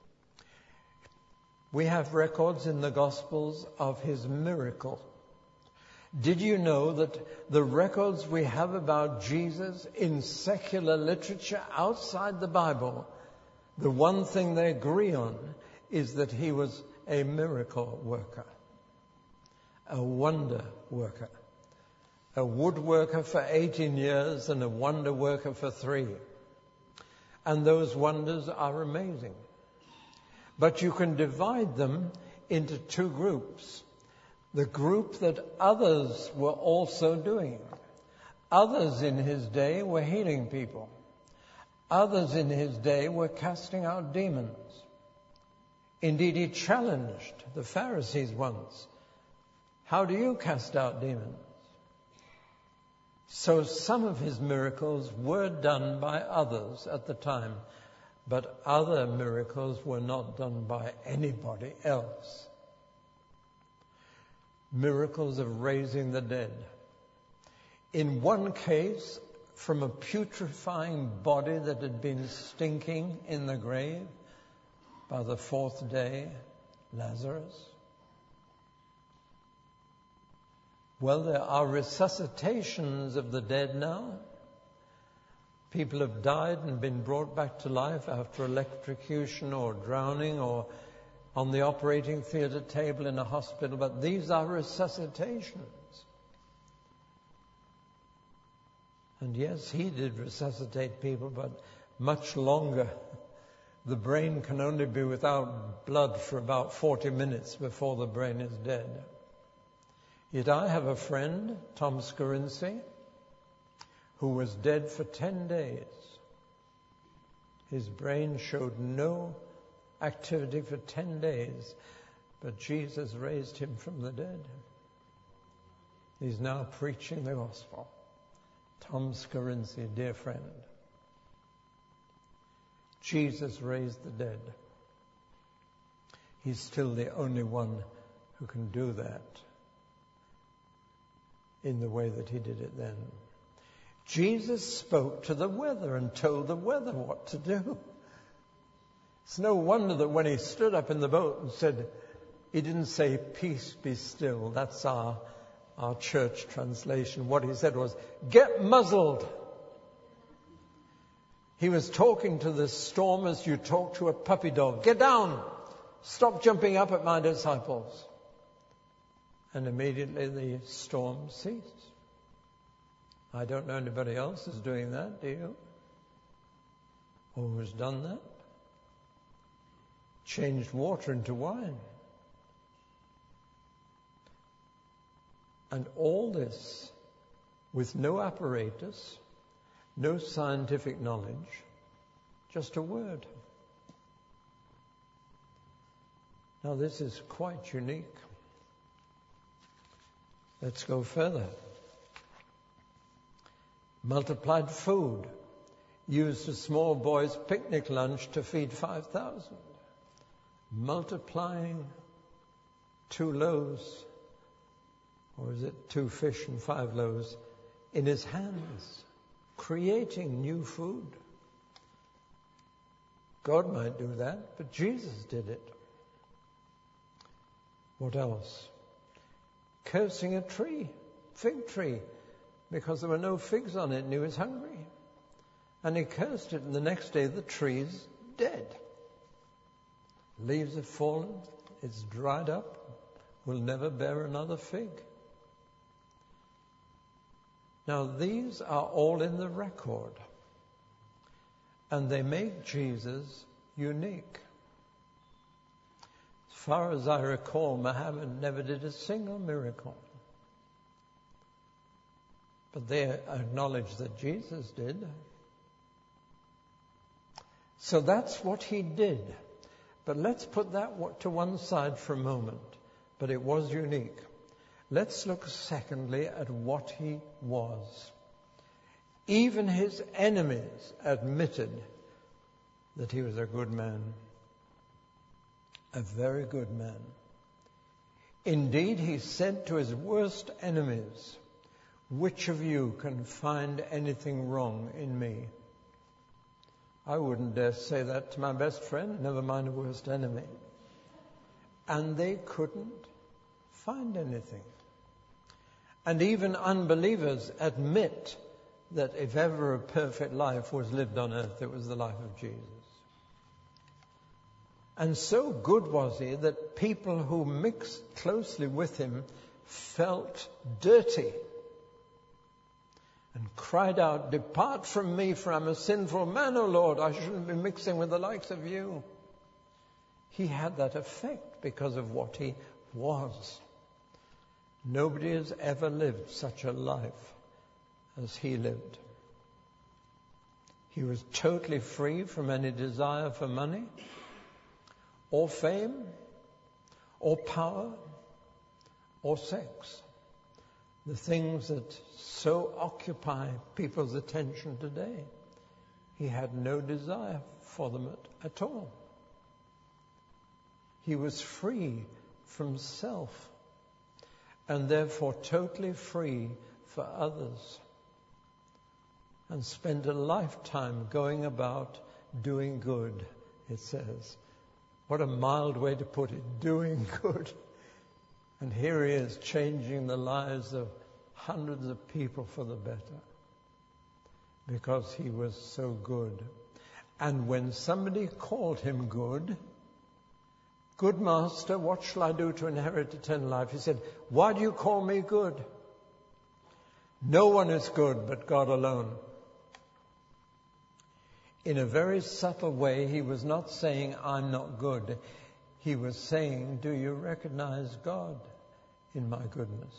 We have records in the Gospels of his miracle. Did you know that the records we have about Jesus in secular literature outside the Bible, the one thing they agree on is that he was a miracle worker, a wonder worker, a woodworker for 18 years and a wonder worker for 3. And those wonders are amazing. But you can divide them into 2 groups. The group that others were also doing. Others in his day were healing people. Others in his day were casting out demons. Indeed, he challenged the Pharisees once. How do you cast out demons? So some of his miracles were done by others at the time, but other miracles were not done by anybody else. Miracles of raising the dead. In one case, from a putrefying body that had been stinking in the grave by the 4th day, Lazarus. Well, there are resuscitations of the dead now. People have died and been brought back to life after electrocution or drowning or on the operating theatre table in a hospital, but these are resuscitations. And yes, he did resuscitate people, but much longer. The brain can only be without blood for about 40 minutes before the brain is dead. Yet I have a friend, Tom Scorinci, who was dead for 10 days. His brain showed no activity for 10 days, but Jesus raised him from the dead. He's now preaching the gospel. Tom Scorinci, dear friend. Jesus raised the dead. He's still the only one who can do that. in the way that he did it then. Jesus spoke to the weather and told the weather what to do. It's no wonder that when he stood up in the boat and said, he didn't say, "Peace, be still." That's our church translation. What he said was, "Get muzzled." He was talking to the storm as you talk to a puppy dog. "Get down. Stop jumping up at my disciples." And immediately the storm ceased. I don't know anybody else who's doing that, do you? Or who's done that? Changed water into wine. And all this with no apparatus, no scientific knowledge, just a word. Now this is quite unique. Let's go further. Multiplied food. Used a small boy's picnic lunch to feed 5,000. Multiplying 2 loaves, or is it 2 fish and 5 loaves, in his hands. Creating new food. God might do that, but Jesus did it. What else? Cursing a tree, fig tree, because there were no figs on it and he was hungry. And he cursed it, and the next day the tree's dead. Leaves have fallen, it's dried up, will never bear another fig. Now these are all in the record, and they make Jesus unique. As far as I recall, Muhammad never did a single miracle. But they acknowledge that Jesus did. So that's what he did. But let's put that to one side for a moment. But it was unique. Let's look secondly at what he was. Even his enemies admitted that he was a good man. A very good man. Indeed, he said to his worst enemies, "Which of you can find anything wrong in me?" I wouldn't dare say that to my best friend, never mind a worst enemy. And they couldn't find anything. And even unbelievers admit that if ever a perfect life was lived on earth, it was the life of Jesus. And so good was he that people who mixed closely with him felt dirty and cried out, "Depart from me, for I'm a sinful man, O Lord. I shouldn't be mixing with the likes of you." He had that effect because of what he was. Nobody has ever lived such a life as he lived. He was totally free from any desire for money, or fame, or power, or sex. The things that so occupy people's attention today. He had no desire for them at all. He was free from self, and therefore totally free for others, and spent a lifetime going about doing good, it says. What a mild way to put it, doing good. And here he is changing the lives of hundreds of people for the better, because he was so good. And when somebody called him good, "Good master, what shall I do to inherit eternal life?" he said, "Why do you call me good? No one is good but God alone." In a very subtle way, he was not saying, "I'm not good." He was saying, "Do you recognize God in my goodness?"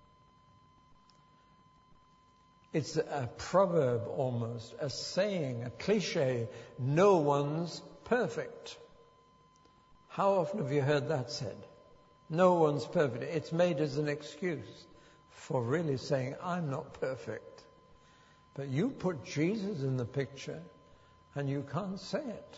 It's a proverb almost, a saying, a cliche. No one's perfect. How often have you heard that said? No one's perfect. It's made as an excuse for really saying, "I'm not perfect." But you put Jesus in the picture and you can't say it.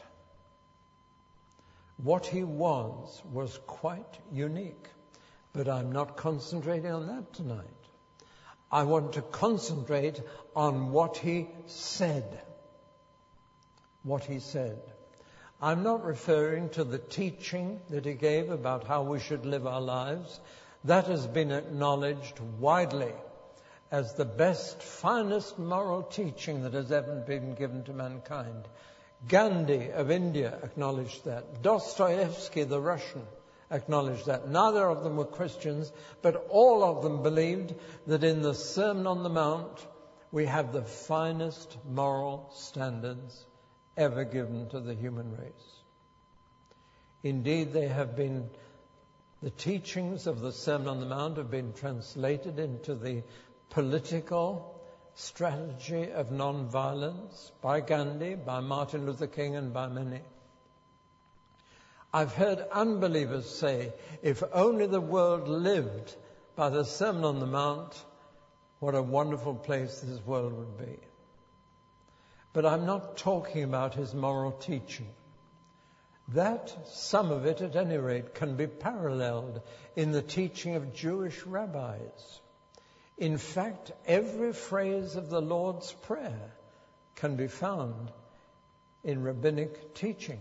What he was quite unique. But I'm not concentrating on that tonight. I want to concentrate on what he said. What he said. I'm not referring to the teaching that he gave about how we should live our lives. That has been acknowledged widely as the best, finest moral teaching that has ever been given to mankind. Gandhi of India acknowledged that. Dostoevsky, the Russian, acknowledged that. Neither of them were Christians, but all of them believed that in the Sermon on the Mount we have the finest moral standards ever given to the human race. Indeed, the teachings of the Sermon on the Mount have been translated into the political strategy of non-violence by Gandhi, by Martin Luther King, and by many. I've heard unbelievers say, if only the world lived by the Sermon on the Mount, what a wonderful place this world would be. But I'm not talking about his moral teaching. That, some of it at any rate, can be paralleled in the teaching of Jewish rabbis. In fact, every phrase of the Lord's Prayer can be found in rabbinic teaching.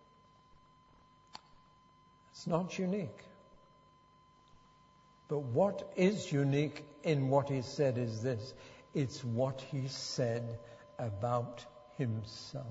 It's not unique. But what is unique in what he said is this. It's what he said about himself.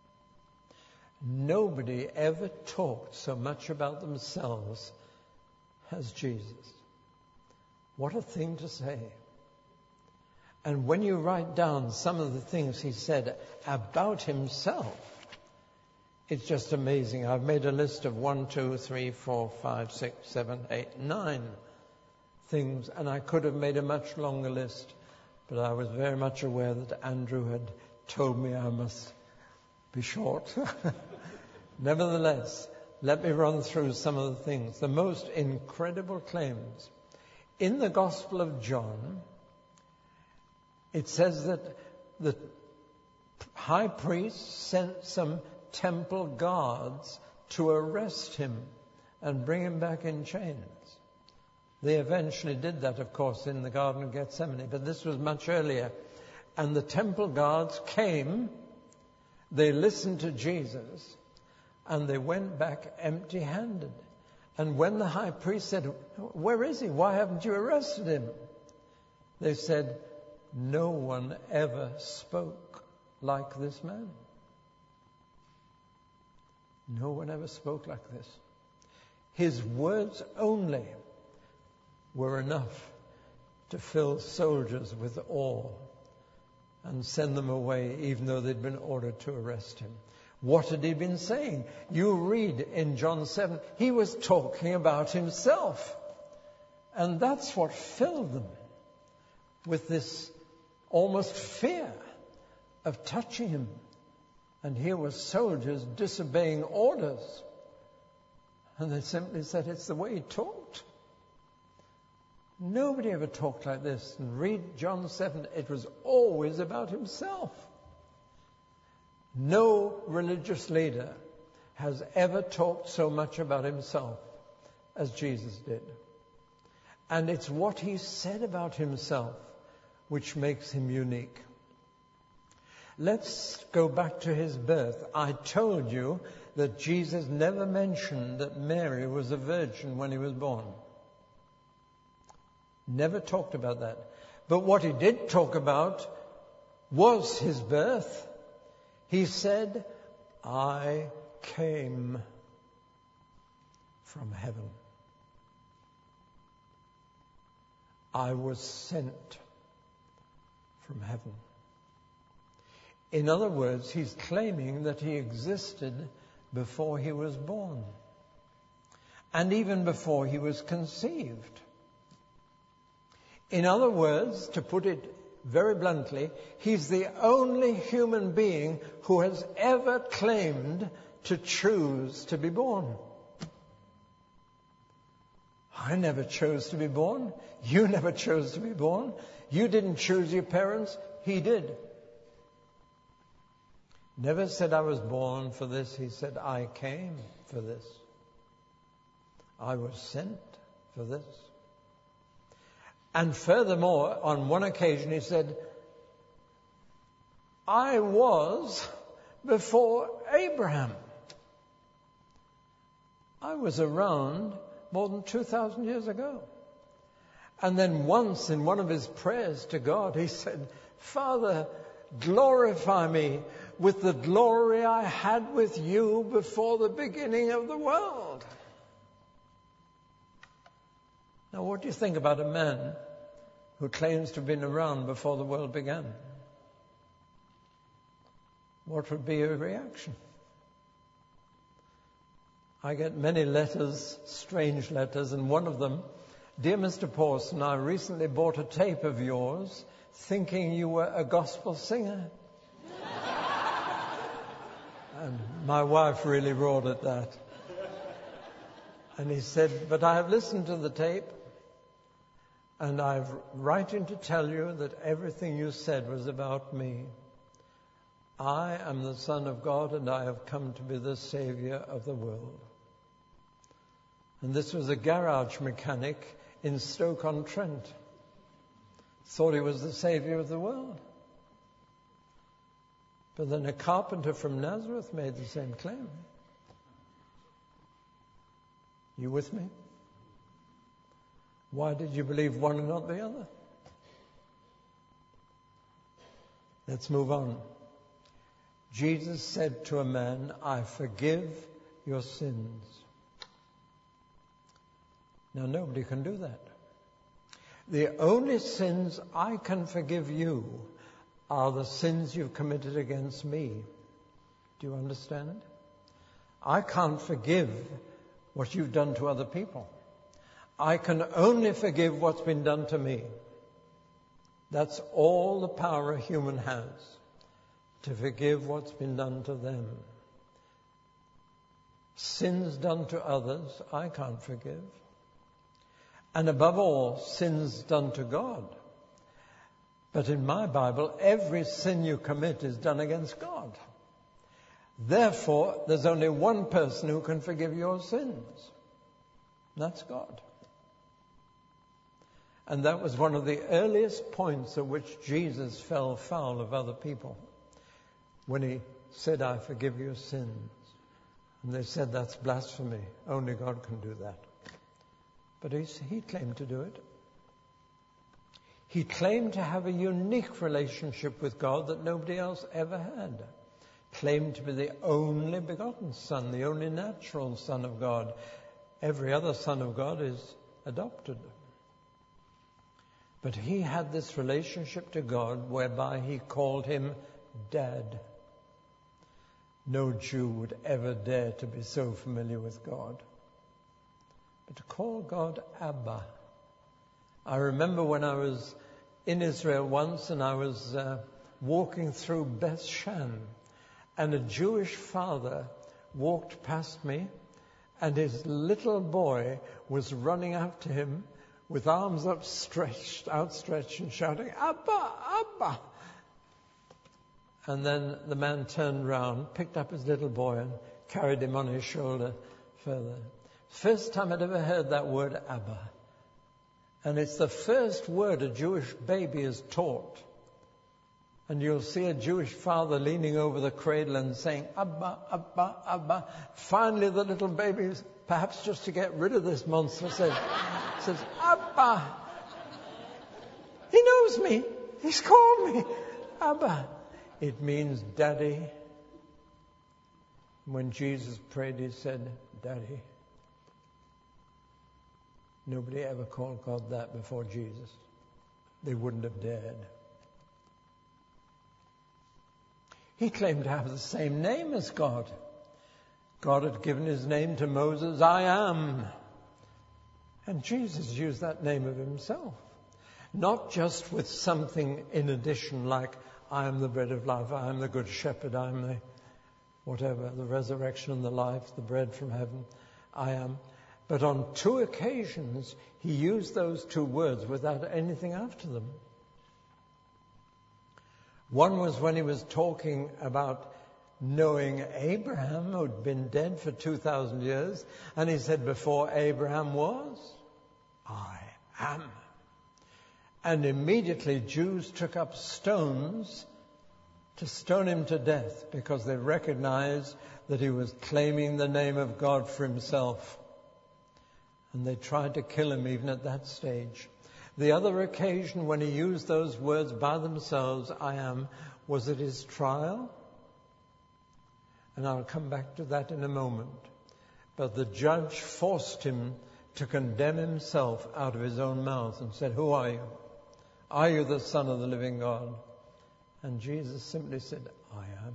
Nobody ever talked so much about themselves as Jesus. What a thing to say. And when you write down some of the things he said about himself, it's just amazing. I've made a list of 1, 2, 3, 4, 5, 6, 7, 8, 9 things, and I could have made a much longer list, but I was very much aware that Andrew had told me I must be short. Nevertheless, let me run through some of the things. The most incredible claims. In the Gospel of John, it says that the high priest sent some temple guards to arrest him and bring him back in chains. They eventually did that, of course, in the Garden of Gethsemane, but this was much earlier. And the temple guards came, they listened to Jesus, and they went back empty-handed. And when the high priest said, "Where is he? Why haven't you arrested him?" They said, "No one ever spoke like this man." No one ever spoke like this. His words only were enough to fill soldiers with awe and send them away, even though they'd been ordered to arrest him. What had he been saying? You read in John 7, he was talking about himself. And that's what filled them with this almost fear of touching him. And here were soldiers disobeying orders. And they simply said, it's the way he talked. Nobody ever talked like this. And read John 7, it was always about himself. No religious leader has ever talked so much about himself as Jesus did. And it's what he said about himself which makes him unique. Let's go back to his birth. I told you that Jesus never mentioned that Mary was a virgin when he was born. Never talked about that. But what he did talk about was his birth. He said, I came from heaven. I was sent from heaven. In other words, he's claiming that he existed before he was born, and even before he was conceived. In other words, to put it very bluntly, he's the only human being who has ever claimed to choose to be born. I never chose to be born. You never chose to be born. You didn't choose your parents. He did. Never said I was born for this. He said I came for this. I was sent for this. And furthermore, on one occasion he said, I was before Abraham. I was around more than 2,000 years ago. And then once in one of his prayers to God, he said, Father, glorify me with the glory I had with you before the beginning of the world. Now, what do you think about a man who claims to have been around before the world began? What would be your reaction? I get many letters, strange letters, and one of them, Dear Mr. Pawson, I recently bought a tape of yours thinking you were a gospel singer. And my wife really roared at that. And he said, but I have listened to the tape, and I'm writing to tell you that everything you said was about me. I am the Son of God, and I have come to be the Savior of the world. And this was a garage mechanic in Stoke-on-Trent. Thought he was the Savior of the world. But then a carpenter from Nazareth made the same claim. You with me? Why did you believe one and not the other? Let's move on. Jesus said to a man, I forgive your sins. Now, nobody can do that. The only sins I can forgive you are the sins you've committed against me. Do you understand? I can't forgive what you've done to other people. I can only forgive what's been done to me. That's all the power a human has, to forgive what's been done to them. Sins done to others, I can't forgive. And above all, sins done to God. But in my Bible, every sin you commit is done against God. Therefore, there's only one person who can forgive your sins. And that's God. And that was one of the earliest points at which Jesus fell foul of other people. When he said, I forgive your sins. And they said, that's blasphemy. Only God can do that. But he claimed to do it. He claimed to have a unique relationship with God that nobody else ever had. Claimed to be the only begotten Son, the only natural Son of God. Every other son of God is adopted. But he had this relationship to God whereby he called him Dad. No Jew would ever dare to be so familiar with God. But to call God Abba. I remember when I was in Israel once and I was walking through Beth Shan, and a Jewish father walked past me, and his little boy was running after him with arms outstretched and shouting, Abba, Abba. And then the man turned round, picked up his little boy and carried him on his shoulder further. First time I'd ever heard that word Abba. And it's the first word a Jewish baby is taught. And you'll see a Jewish father leaning over the cradle and saying, Abba, Abba, Abba. Finally, the little baby, perhaps just to get rid of this monster, says, Abba. He knows me. He's called me Abba. It means Daddy. When Jesus prayed, he said, Daddy. Nobody ever called God that before Jesus. They wouldn't have dared. He claimed to have the same name as God. God had given his name to Moses, I am. And Jesus used that name of himself. Not just with something in addition like, I am the bread of life, I am the good shepherd, I am the whatever, the resurrection and the life, the bread from heaven, I am. But on two occasions, he used those two words without anything after them. One was when he was talking about knowing Abraham, who'd been dead for 2,000 years, and he said, before Abraham was, I am. And immediately Jews took up stones to stone him to death because they recognized that he was claiming the name of God for himself. And they tried to kill him even at that stage. The other occasion when he used those words by themselves, I am, was at his trial. And I'll come back to that in a moment. But the judge forced him to condemn himself out of his own mouth and said, who are you? Are you the Son of the living God? And Jesus simply said, I am.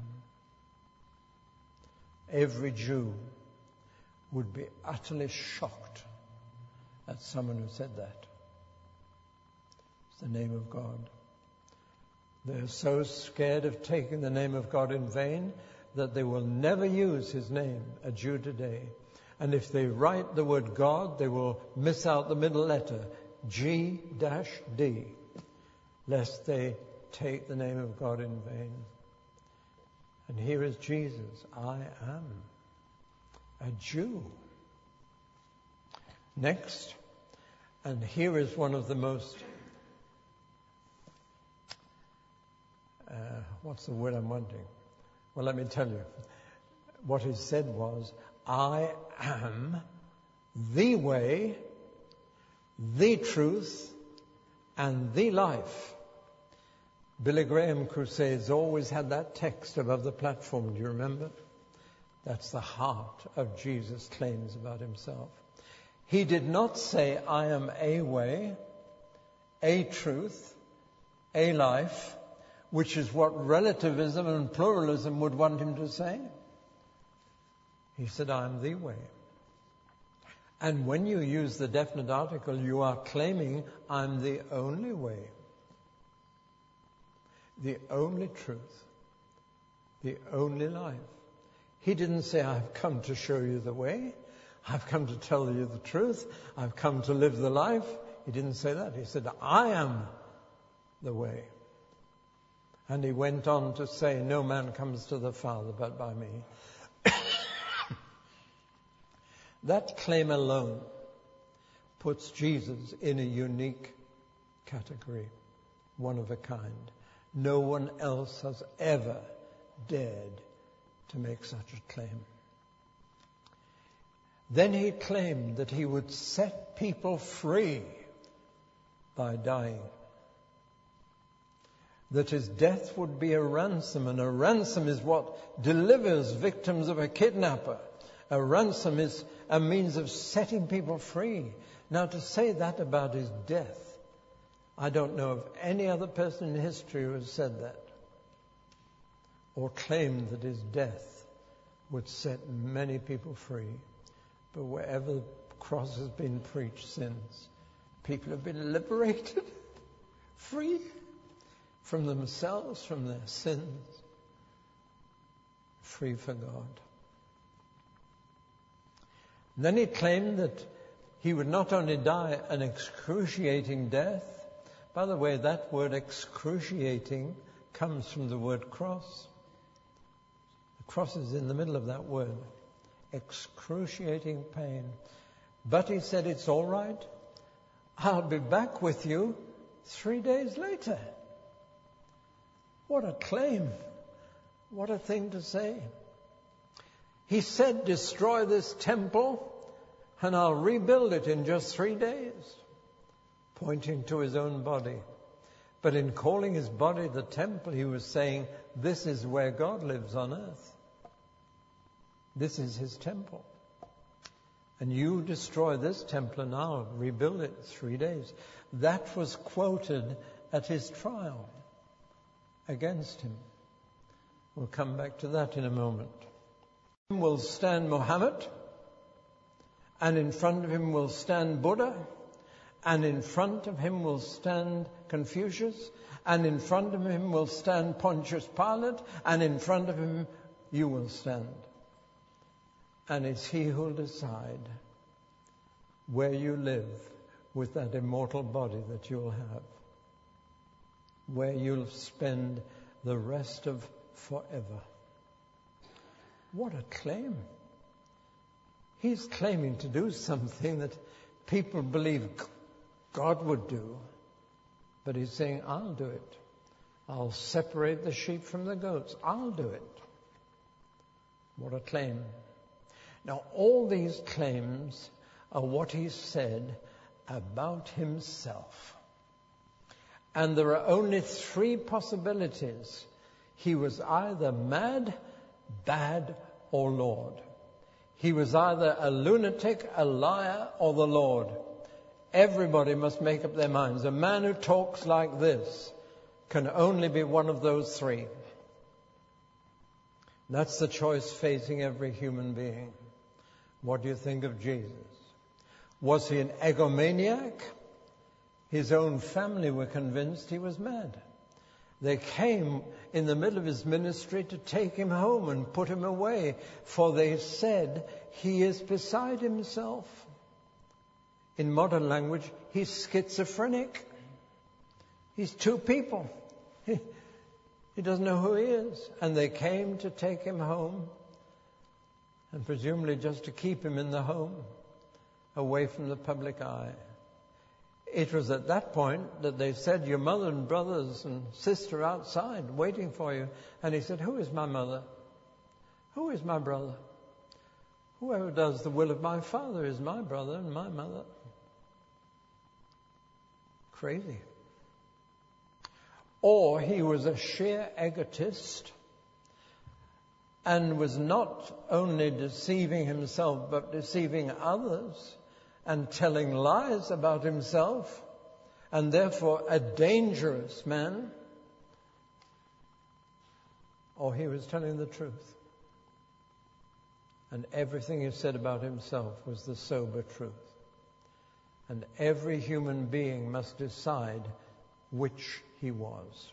Every Jew would be utterly shocked at someone who said that. It's the name of God. They're so scared of taking the name of God in vain that they will never use his name, a Jew today. And if they write the word God, they will miss out the middle letter, G-D, lest they take the name of God in vain. And here is Jesus. I am a Jew. Next, and here is one of the most, what's the word I'm wanting? Well, let me tell you. What he said was, I am the way, the truth, and the life. Billy Graham Crusades always had that text above the platform. Do you remember? That's the heart of Jesus' claims about himself. He did not say, I am a way, a truth, a life, which is what relativism and pluralism would want him to say. He said, I am the way. And when you use the definite article, you are claiming, I'm the only way, the only truth, the only life. He didn't say, I've come to show you the way. I've come to tell you the truth. I've come to live the life. He didn't say that. He said, I am the way. And he went on to say, no man comes to the Father but by me. That claim alone puts Jesus in a unique category, one of a kind. No one else has ever dared to make such a claim. Then he claimed that he would set people free by dying. That his death would be a ransom, and a ransom is what delivers victims of a kidnapper. A ransom is a means of setting people free. Now, to say that about his death, I don't know of any other person in history who has said that or claimed that his death would set many people free. But wherever the cross has been preached since, people have been liberated, free from themselves, from their sins, free for God. And then he claimed that he would not only die an excruciating death. By the way, that word excruciating comes from the word cross. The cross is in the middle of that word. Excruciating pain. But he said, it's all right. I'll be back with you 3 days later. What a claim. What a thing to say. He said, destroy this temple and I'll rebuild it in just 3 days. Pointing to his own body. But in calling his body the temple, he was saying, this is where God lives on earth. This is his temple. And you destroy this temple and I'll rebuild it in 3 days. That was quoted at his trial against him. We'll come back to that in a moment. Will stand Muhammad, and in front of him will stand Buddha, and in front of him will stand Confucius, and in front of him will stand Pontius Pilate, and in front of him you will stand. And it's he who will decide where you live with that immortal body that you'll have, where you'll spend the rest of forever. What a claim. He's claiming to do something that people believe God would do. But he's saying, I'll do it. I'll separate the sheep from the goats. I'll do it. What a claim. Now, all these claims are what he said about himself. And there are only three possibilities. He was either mad, bad, or Lord. He was either a lunatic, a liar, or the Lord. Everybody must make up their minds. A man who talks like this can only be one of those three. That's the choice facing every human being. What do you think of Jesus? Was he an egomaniac? His own family were convinced he was mad. They came in the middle of his ministry to take him home and put him away, for they said he is beside himself. In modern language, he's schizophrenic. He's two people. He doesn't know who he is. And they came to take him home, and presumably just to keep him in the home, away from the public eye. It was at that point that they said, your mother and brothers and sister outside waiting for you. And he said, who is my mother? Who is my brother? Whoever does the will of my Father is my brother and my mother. Crazy. Or he was a sheer egotist and was not only deceiving himself but deceiving others and telling lies about himself, and therefore a dangerous man. Or he was telling the truth. And everything he said about himself was the sober truth. And every human being must decide which he was.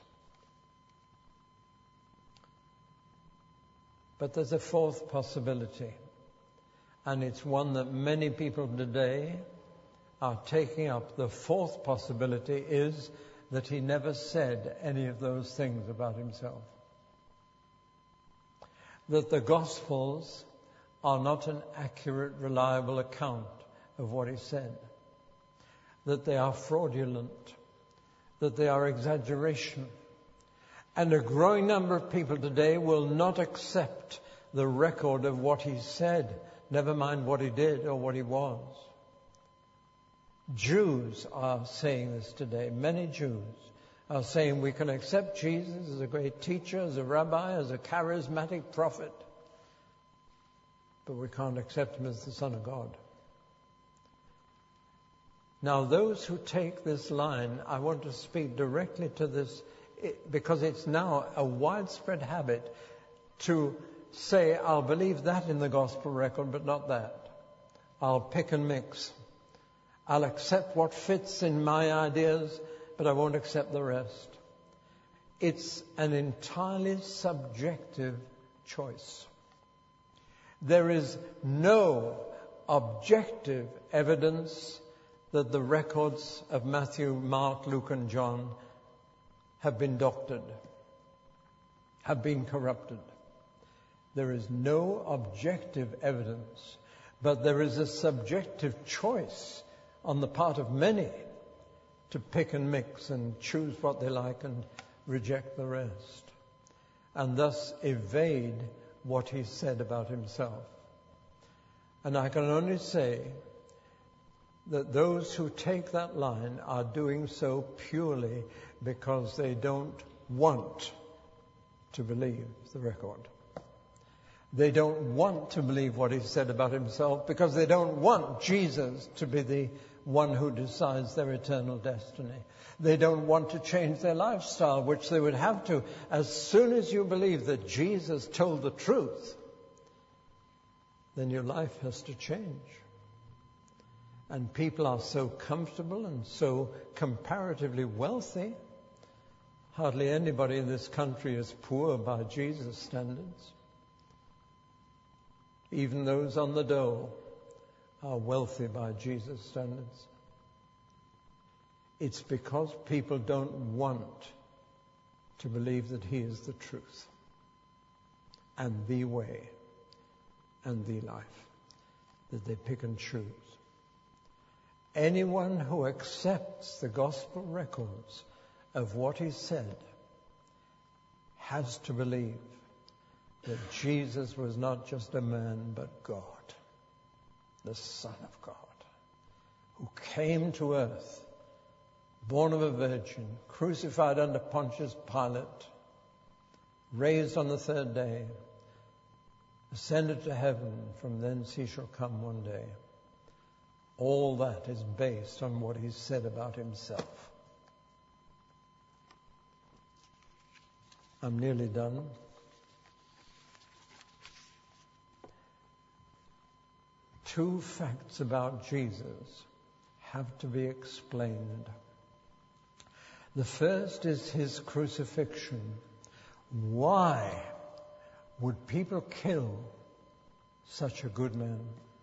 But there's a fourth possibility, and it's one that many people today are taking up. The fourth possibility is that he never said any of those things about himself. That the Gospels are not an accurate, reliable account of what he said. That they are fraudulent. That they are exaggeration. And a growing number of people today will not accept the record of what he said, never mind what he did or what he was. Jews are saying this today. Many Jews are saying we can accept Jesus as a great teacher, as a rabbi, as a charismatic prophet, but we can't accept him as the Son of God. Now, those who take this line, I want to speak directly to this, because it's now a widespread habit to say, I'll believe that in the gospel record, but not that. I'll pick and mix. I'll accept what fits in my ideas, but I won't accept the rest. It's an entirely subjective choice. There is no objective evidence that the records of Matthew, Mark, Luke, and John have been doctored, have been corrupted. There is no objective evidence, but there is a subjective choice on the part of many to pick and mix and choose what they like and reject the rest, and thus evade what he said about himself. And I can only say that those who take that line are doing so purely because they don't want to believe the record. They don't want to believe what he said about himself because they don't want Jesus to be the one who decides their eternal destiny. They don't want to change their lifestyle, which they would have to. As soon as you believe that Jesus told the truth, then your life has to change. And people are so comfortable and so comparatively wealthy. Hardly anybody in this country is poor by Jesus' standards. Even those on the dole are wealthy by Jesus' standards. It's because people don't want to believe that he is the truth and the way and the life, that they pick and choose. Anyone who accepts the gospel records of what he said has to believe that Jesus was not just a man, but God, the Son of God, who came to earth, born of a virgin, crucified under Pontius Pilate, raised on the third day, ascended to heaven, from thence he shall come one day. All that is based on what he said about himself. I'm nearly done. Two facts about Jesus have to be explained. The first is his crucifixion. Why would people kill such a good man?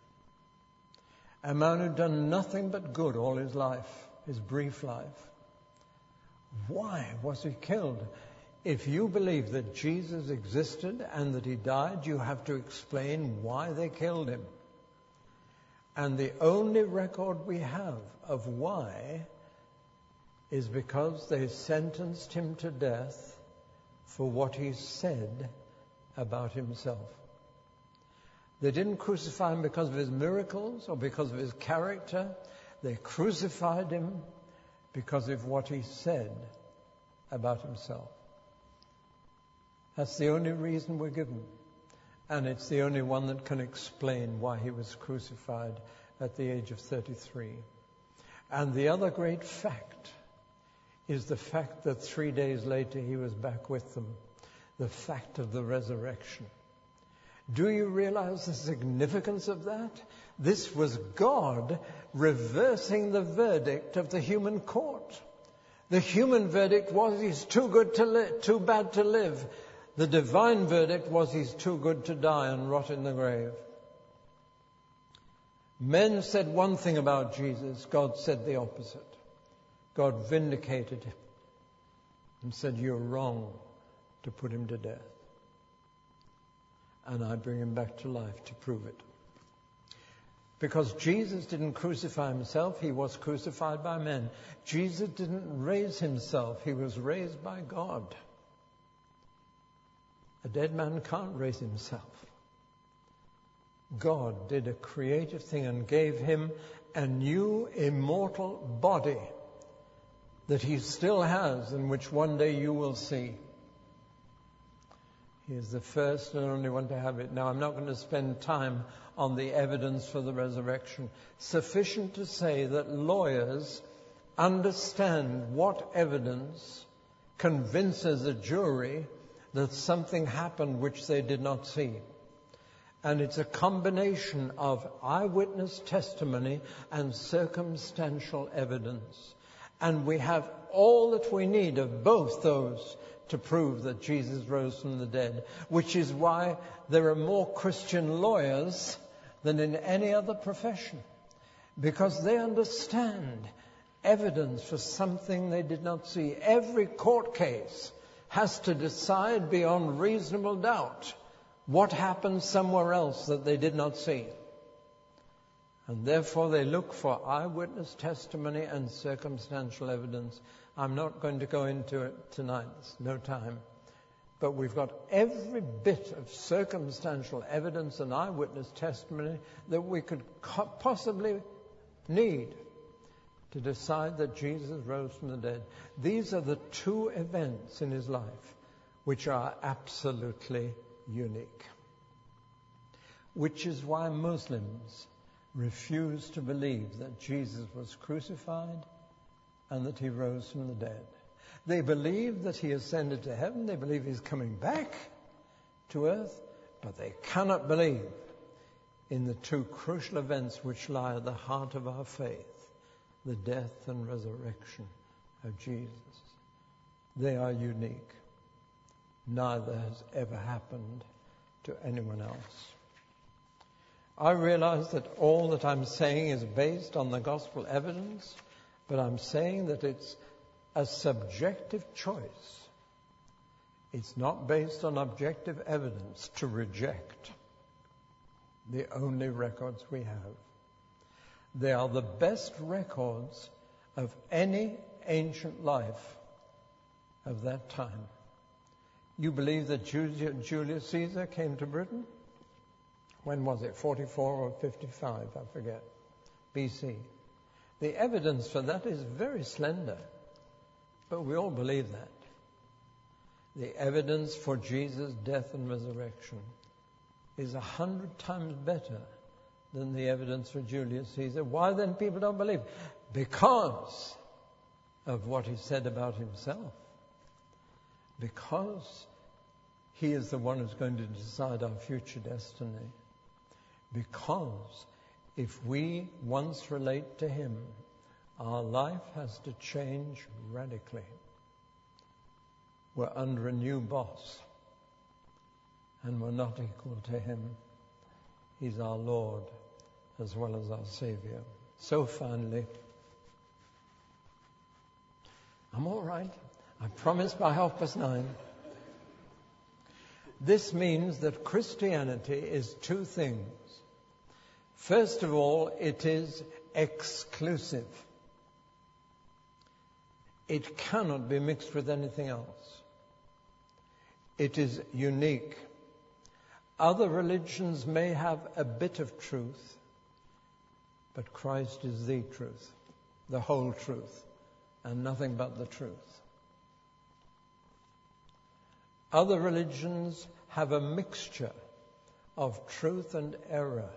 A man who'd done nothing but good all his life, his brief life. Why was he killed? If you believe that Jesus existed and that he died, you have to explain why they killed him. And the only record we have of why is because they sentenced him to death for what he said about himself. They didn't crucify him because of his miracles or because of his character. They crucified him because of what he said about himself. That's the only reason we're given. And it's the only one that can explain why he was crucified at the age of 33. And the other great fact is the fact that 3 days later he was back with them. The fact of the resurrection. Do you realize the significance of that? This was God reversing the verdict of the human court. The human verdict was he's too good to live, too bad to live. The divine verdict was he's too good to die and rot in the grave. Men said one thing about Jesus, God said the opposite. God vindicated him and said, you're wrong to put him to death. And I bring him back to life to prove it. Because Jesus didn't crucify himself, he was crucified by men. Jesus didn't raise himself, he was raised by God. A dead man can't raise himself. God did a creative thing and gave him a new immortal body that he still has and which one day you will see. He is the first and only one to have it. Now, I'm not going to spend time on the evidence for the resurrection. Sufficient to say that lawyers understand what evidence convinces a jury that something happened which they did not see. And it's a combination of eyewitness testimony and circumstantial evidence. And we have all that we need of both those to prove that Jesus rose from the dead, which is why there are more Christian lawyers than in any other profession, because they understand evidence for something they did not see. Every court case has to decide beyond reasonable doubt what happened somewhere else that they did not see. And therefore they look for eyewitness testimony and circumstantial evidence. I'm not going to go into it tonight, there's no time. But we've got every bit of circumstantial evidence and eyewitness testimony that we could possibly need to decide that Jesus rose from the dead. These are the two events in his life which are absolutely unique. Which is why Muslims refuse to believe that Jesus was crucified and that he rose from the dead. They believe that he ascended to heaven. They believe he's coming back to earth. But they cannot believe in the two crucial events which lie at the heart of our faith, the death and resurrection of Jesus. They are unique. Neither has ever happened to anyone else. I realize that all that I'm saying is based on the gospel evidence, but I'm saying that it's a subjective choice. It's not based on objective evidence to reject the only records we have. They are the best records of any ancient life of that time. You believe that Julius Caesar came to Britain? When was it? 44 or 55, I forget, BC. The evidence for that is very slender, but we all believe that. The evidence for Jesus' death and resurrection is 100 times better than the evidence for Julius Caesar. Why then people don't believe? Because of what he said about himself. Because he is the one who's going to decide our future destiny. Because if we once relate to him, our life has to change radically. We're under a new boss, and we're not equal to him. He's our Lord as well as our Savior. So finally, I'm all right. I promise by 9:30. This means that Christianity is two things. First of all, it is exclusive. It cannot be mixed with anything else. It is unique. Other religions may have a bit of truth, but Christ is the truth, the whole truth, and nothing but the truth. Other religions have a mixture of truth and error.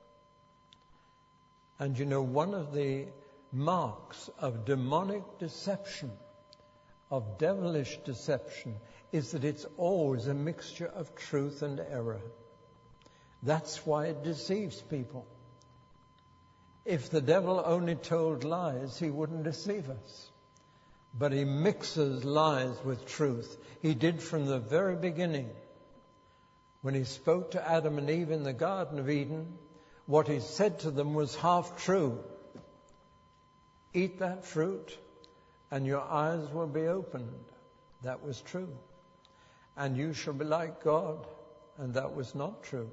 And you know, one of the marks of demonic deception, of devilish deception, is that it's always a mixture of truth and error. That's why it deceives people. If the devil only told lies, he wouldn't deceive us. But he mixes lies with truth. He did from the very beginning. When he spoke to Adam and Eve in the Garden of Eden, what he said to them was half true. Eat that fruit and your eyes will be opened. That was true. And you shall be like God. And that was not true.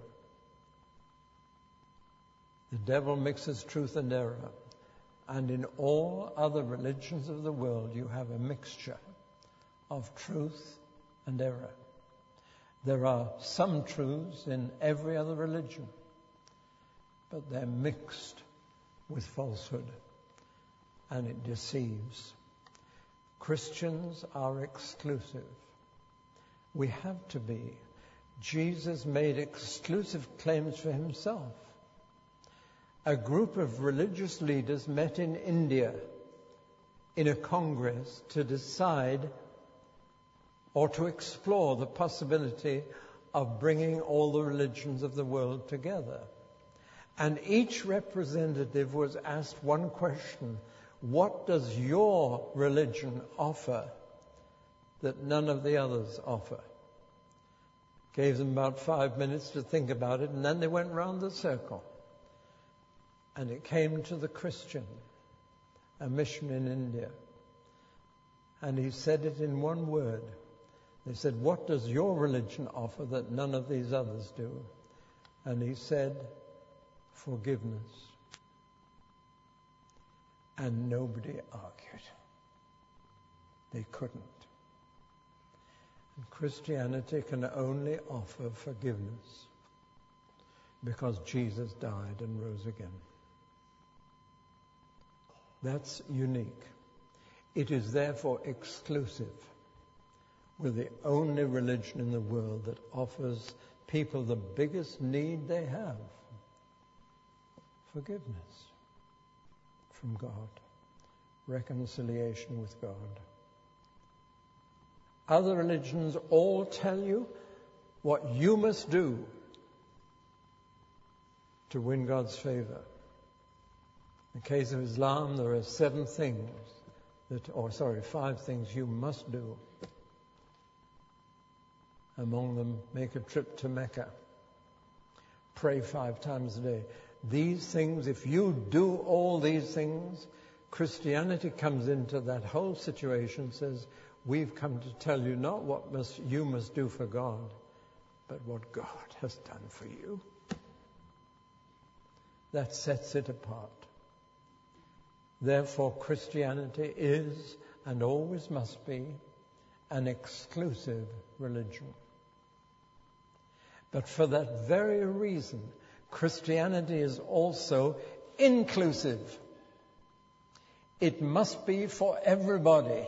The devil mixes truth and error. And in all other religions of the world, you have a mixture of truth and error. There are some truths in every other religion, but they're mixed with falsehood, and it deceives. Christians are exclusive. We have to be. Jesus made exclusive claims for himself. A group of religious leaders met in India in a congress to decide or to explore the possibility of bringing all the religions of the world together. And each representative was asked one question: what does your religion offer that none of the others offer? Gave them about 5 minutes to think about it, and then they went round the circle. And it came to the Christian, a mission in India. And he said it in one word. They said, what does your religion offer that none of these others do? And he said, forgiveness. And nobody argued. They couldn't. And Christianity can only offer forgiveness because Jesus died and rose again. That's unique. It is therefore exclusive. We're the only religion in the world that offers people the biggest need they have: forgiveness from God, reconciliation with God. Other religions all tell you what you must do to win God's favor. In the case of Islam, there are 5 things you must do. Among them, make a trip to Mecca. Pray 5 times a day. These things, if you do all these things, Christianity comes into that whole situation and says, we've come to tell you not what you must do for God, but what God has done for you. That sets it apart. Therefore, Christianity is and always must be an exclusive religion. But for that very reason, Christianity is also inclusive. It must be for everybody.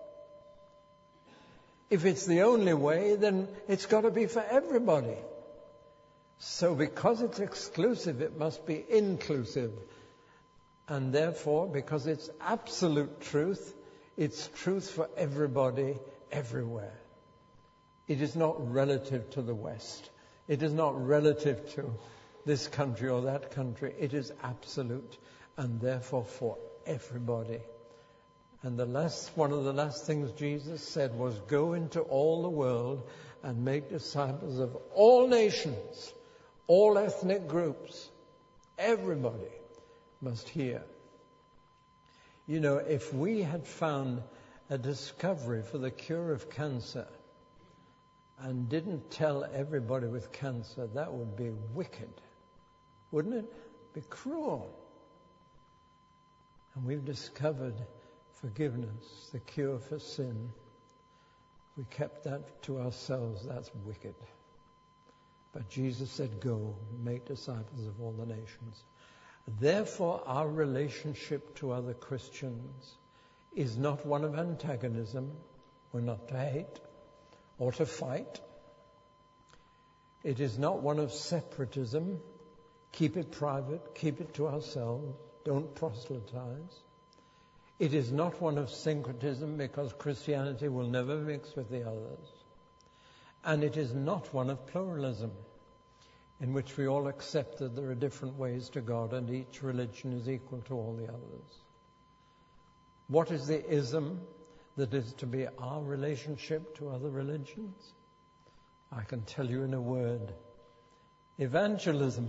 If it's the only way, then it's got to be for everybody. So because it's exclusive, it must be inclusive. And therefore, because it's absolute truth, it's truth for everybody, everywhere. It is not relative to the West. It is not relative to this country or that country. It is absolute, and therefore for everybody. And one of the last things Jesus said was, go into all the world and make disciples of all nations, all ethnic groups. Everybody must hear. You know, if we had found a discovery for the cure of cancer and didn't tell everybody with cancer, that would be wicked, wouldn't it? Be cruel. And we've discovered forgiveness, the cure for sin. If we kept that to ourselves, that's wicked. But Jesus said, go, make disciples of all the nations. Therefore, our relationship to other Christians is not one of antagonism. We're not to hate or to fight. It is not one of separatism. Keep it private, keep it to ourselves, don't proselytize. It is not one of syncretism, because Christianity will never mix with the others. And it is not one of pluralism, in which we all accept that there are different ways to God and each religion is equal to all the others. What is the ism that is to be our relationship to other religions? I can tell you in a word: evangelism.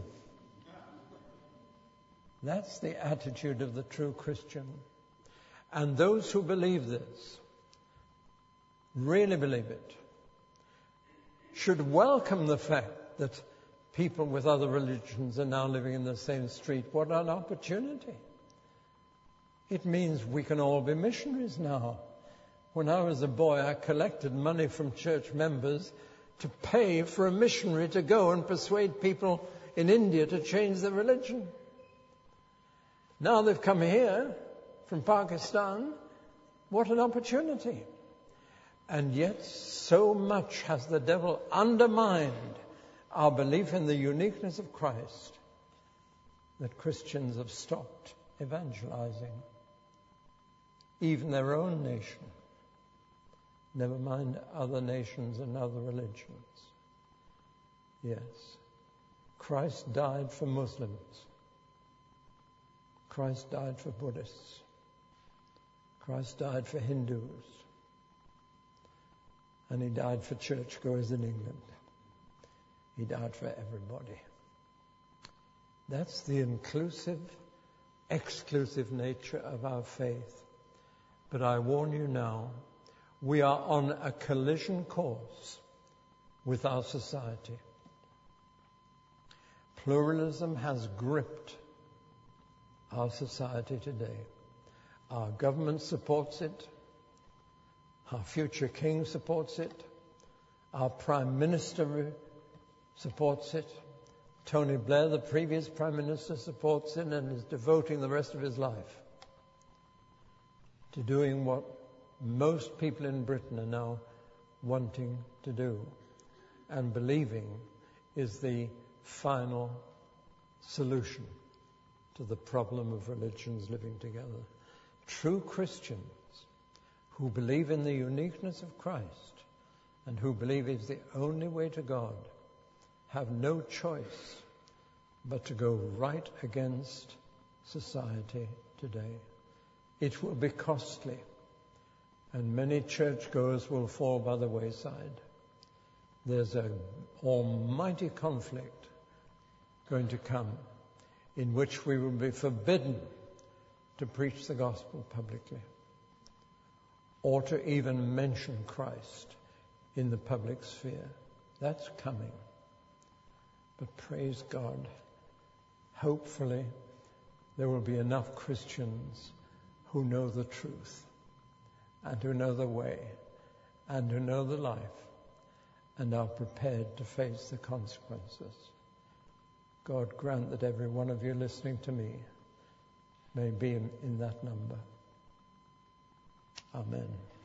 That's the attitude of the true Christian. And those who believe this, really believe it, should welcome the fact that people with other religions are now living in the same street. What an opportunity. It means we can all be missionaries now. When I was a boy, I collected money from church members to pay for a missionary to go and persuade people in India to change their religion. Now they've come here from Pakistan. What an opportunity. And yet so much has the devil undermined our belief in the uniqueness of Christ that Christians have stopped evangelizing. Even their own nation. Never mind other nations and other religions. Yes. Christ died for Muslims. Christ died for Buddhists. Christ died for Hindus. And he died for churchgoers in England. He died for everybody. That's the inclusive, exclusive nature of our faith. But I warn you now, we are on a collision course with our society. Pluralism has gripped our society today. Our government supports it. Our future king supports it. Our prime minister supports it. Tony Blair, the previous prime minister, supports it and is devoting the rest of his life to doing what most people in Britain are now wanting to do and believing is the final solution to the problem of religions living together. True Christians who believe in the uniqueness of Christ and who believe is the only way to God have no choice but to go right against society today. It will be costly, and many churchgoers will fall by the wayside. There's an almighty conflict going to come in which we will be forbidden to preach the gospel publicly or to even mention Christ in the public sphere. That's coming. But praise God, hopefully there will be enough Christians who know the truth and who know the way and who know the life and are prepared to face the consequences. God grant that every one of you listening to me may be in that number. Amen.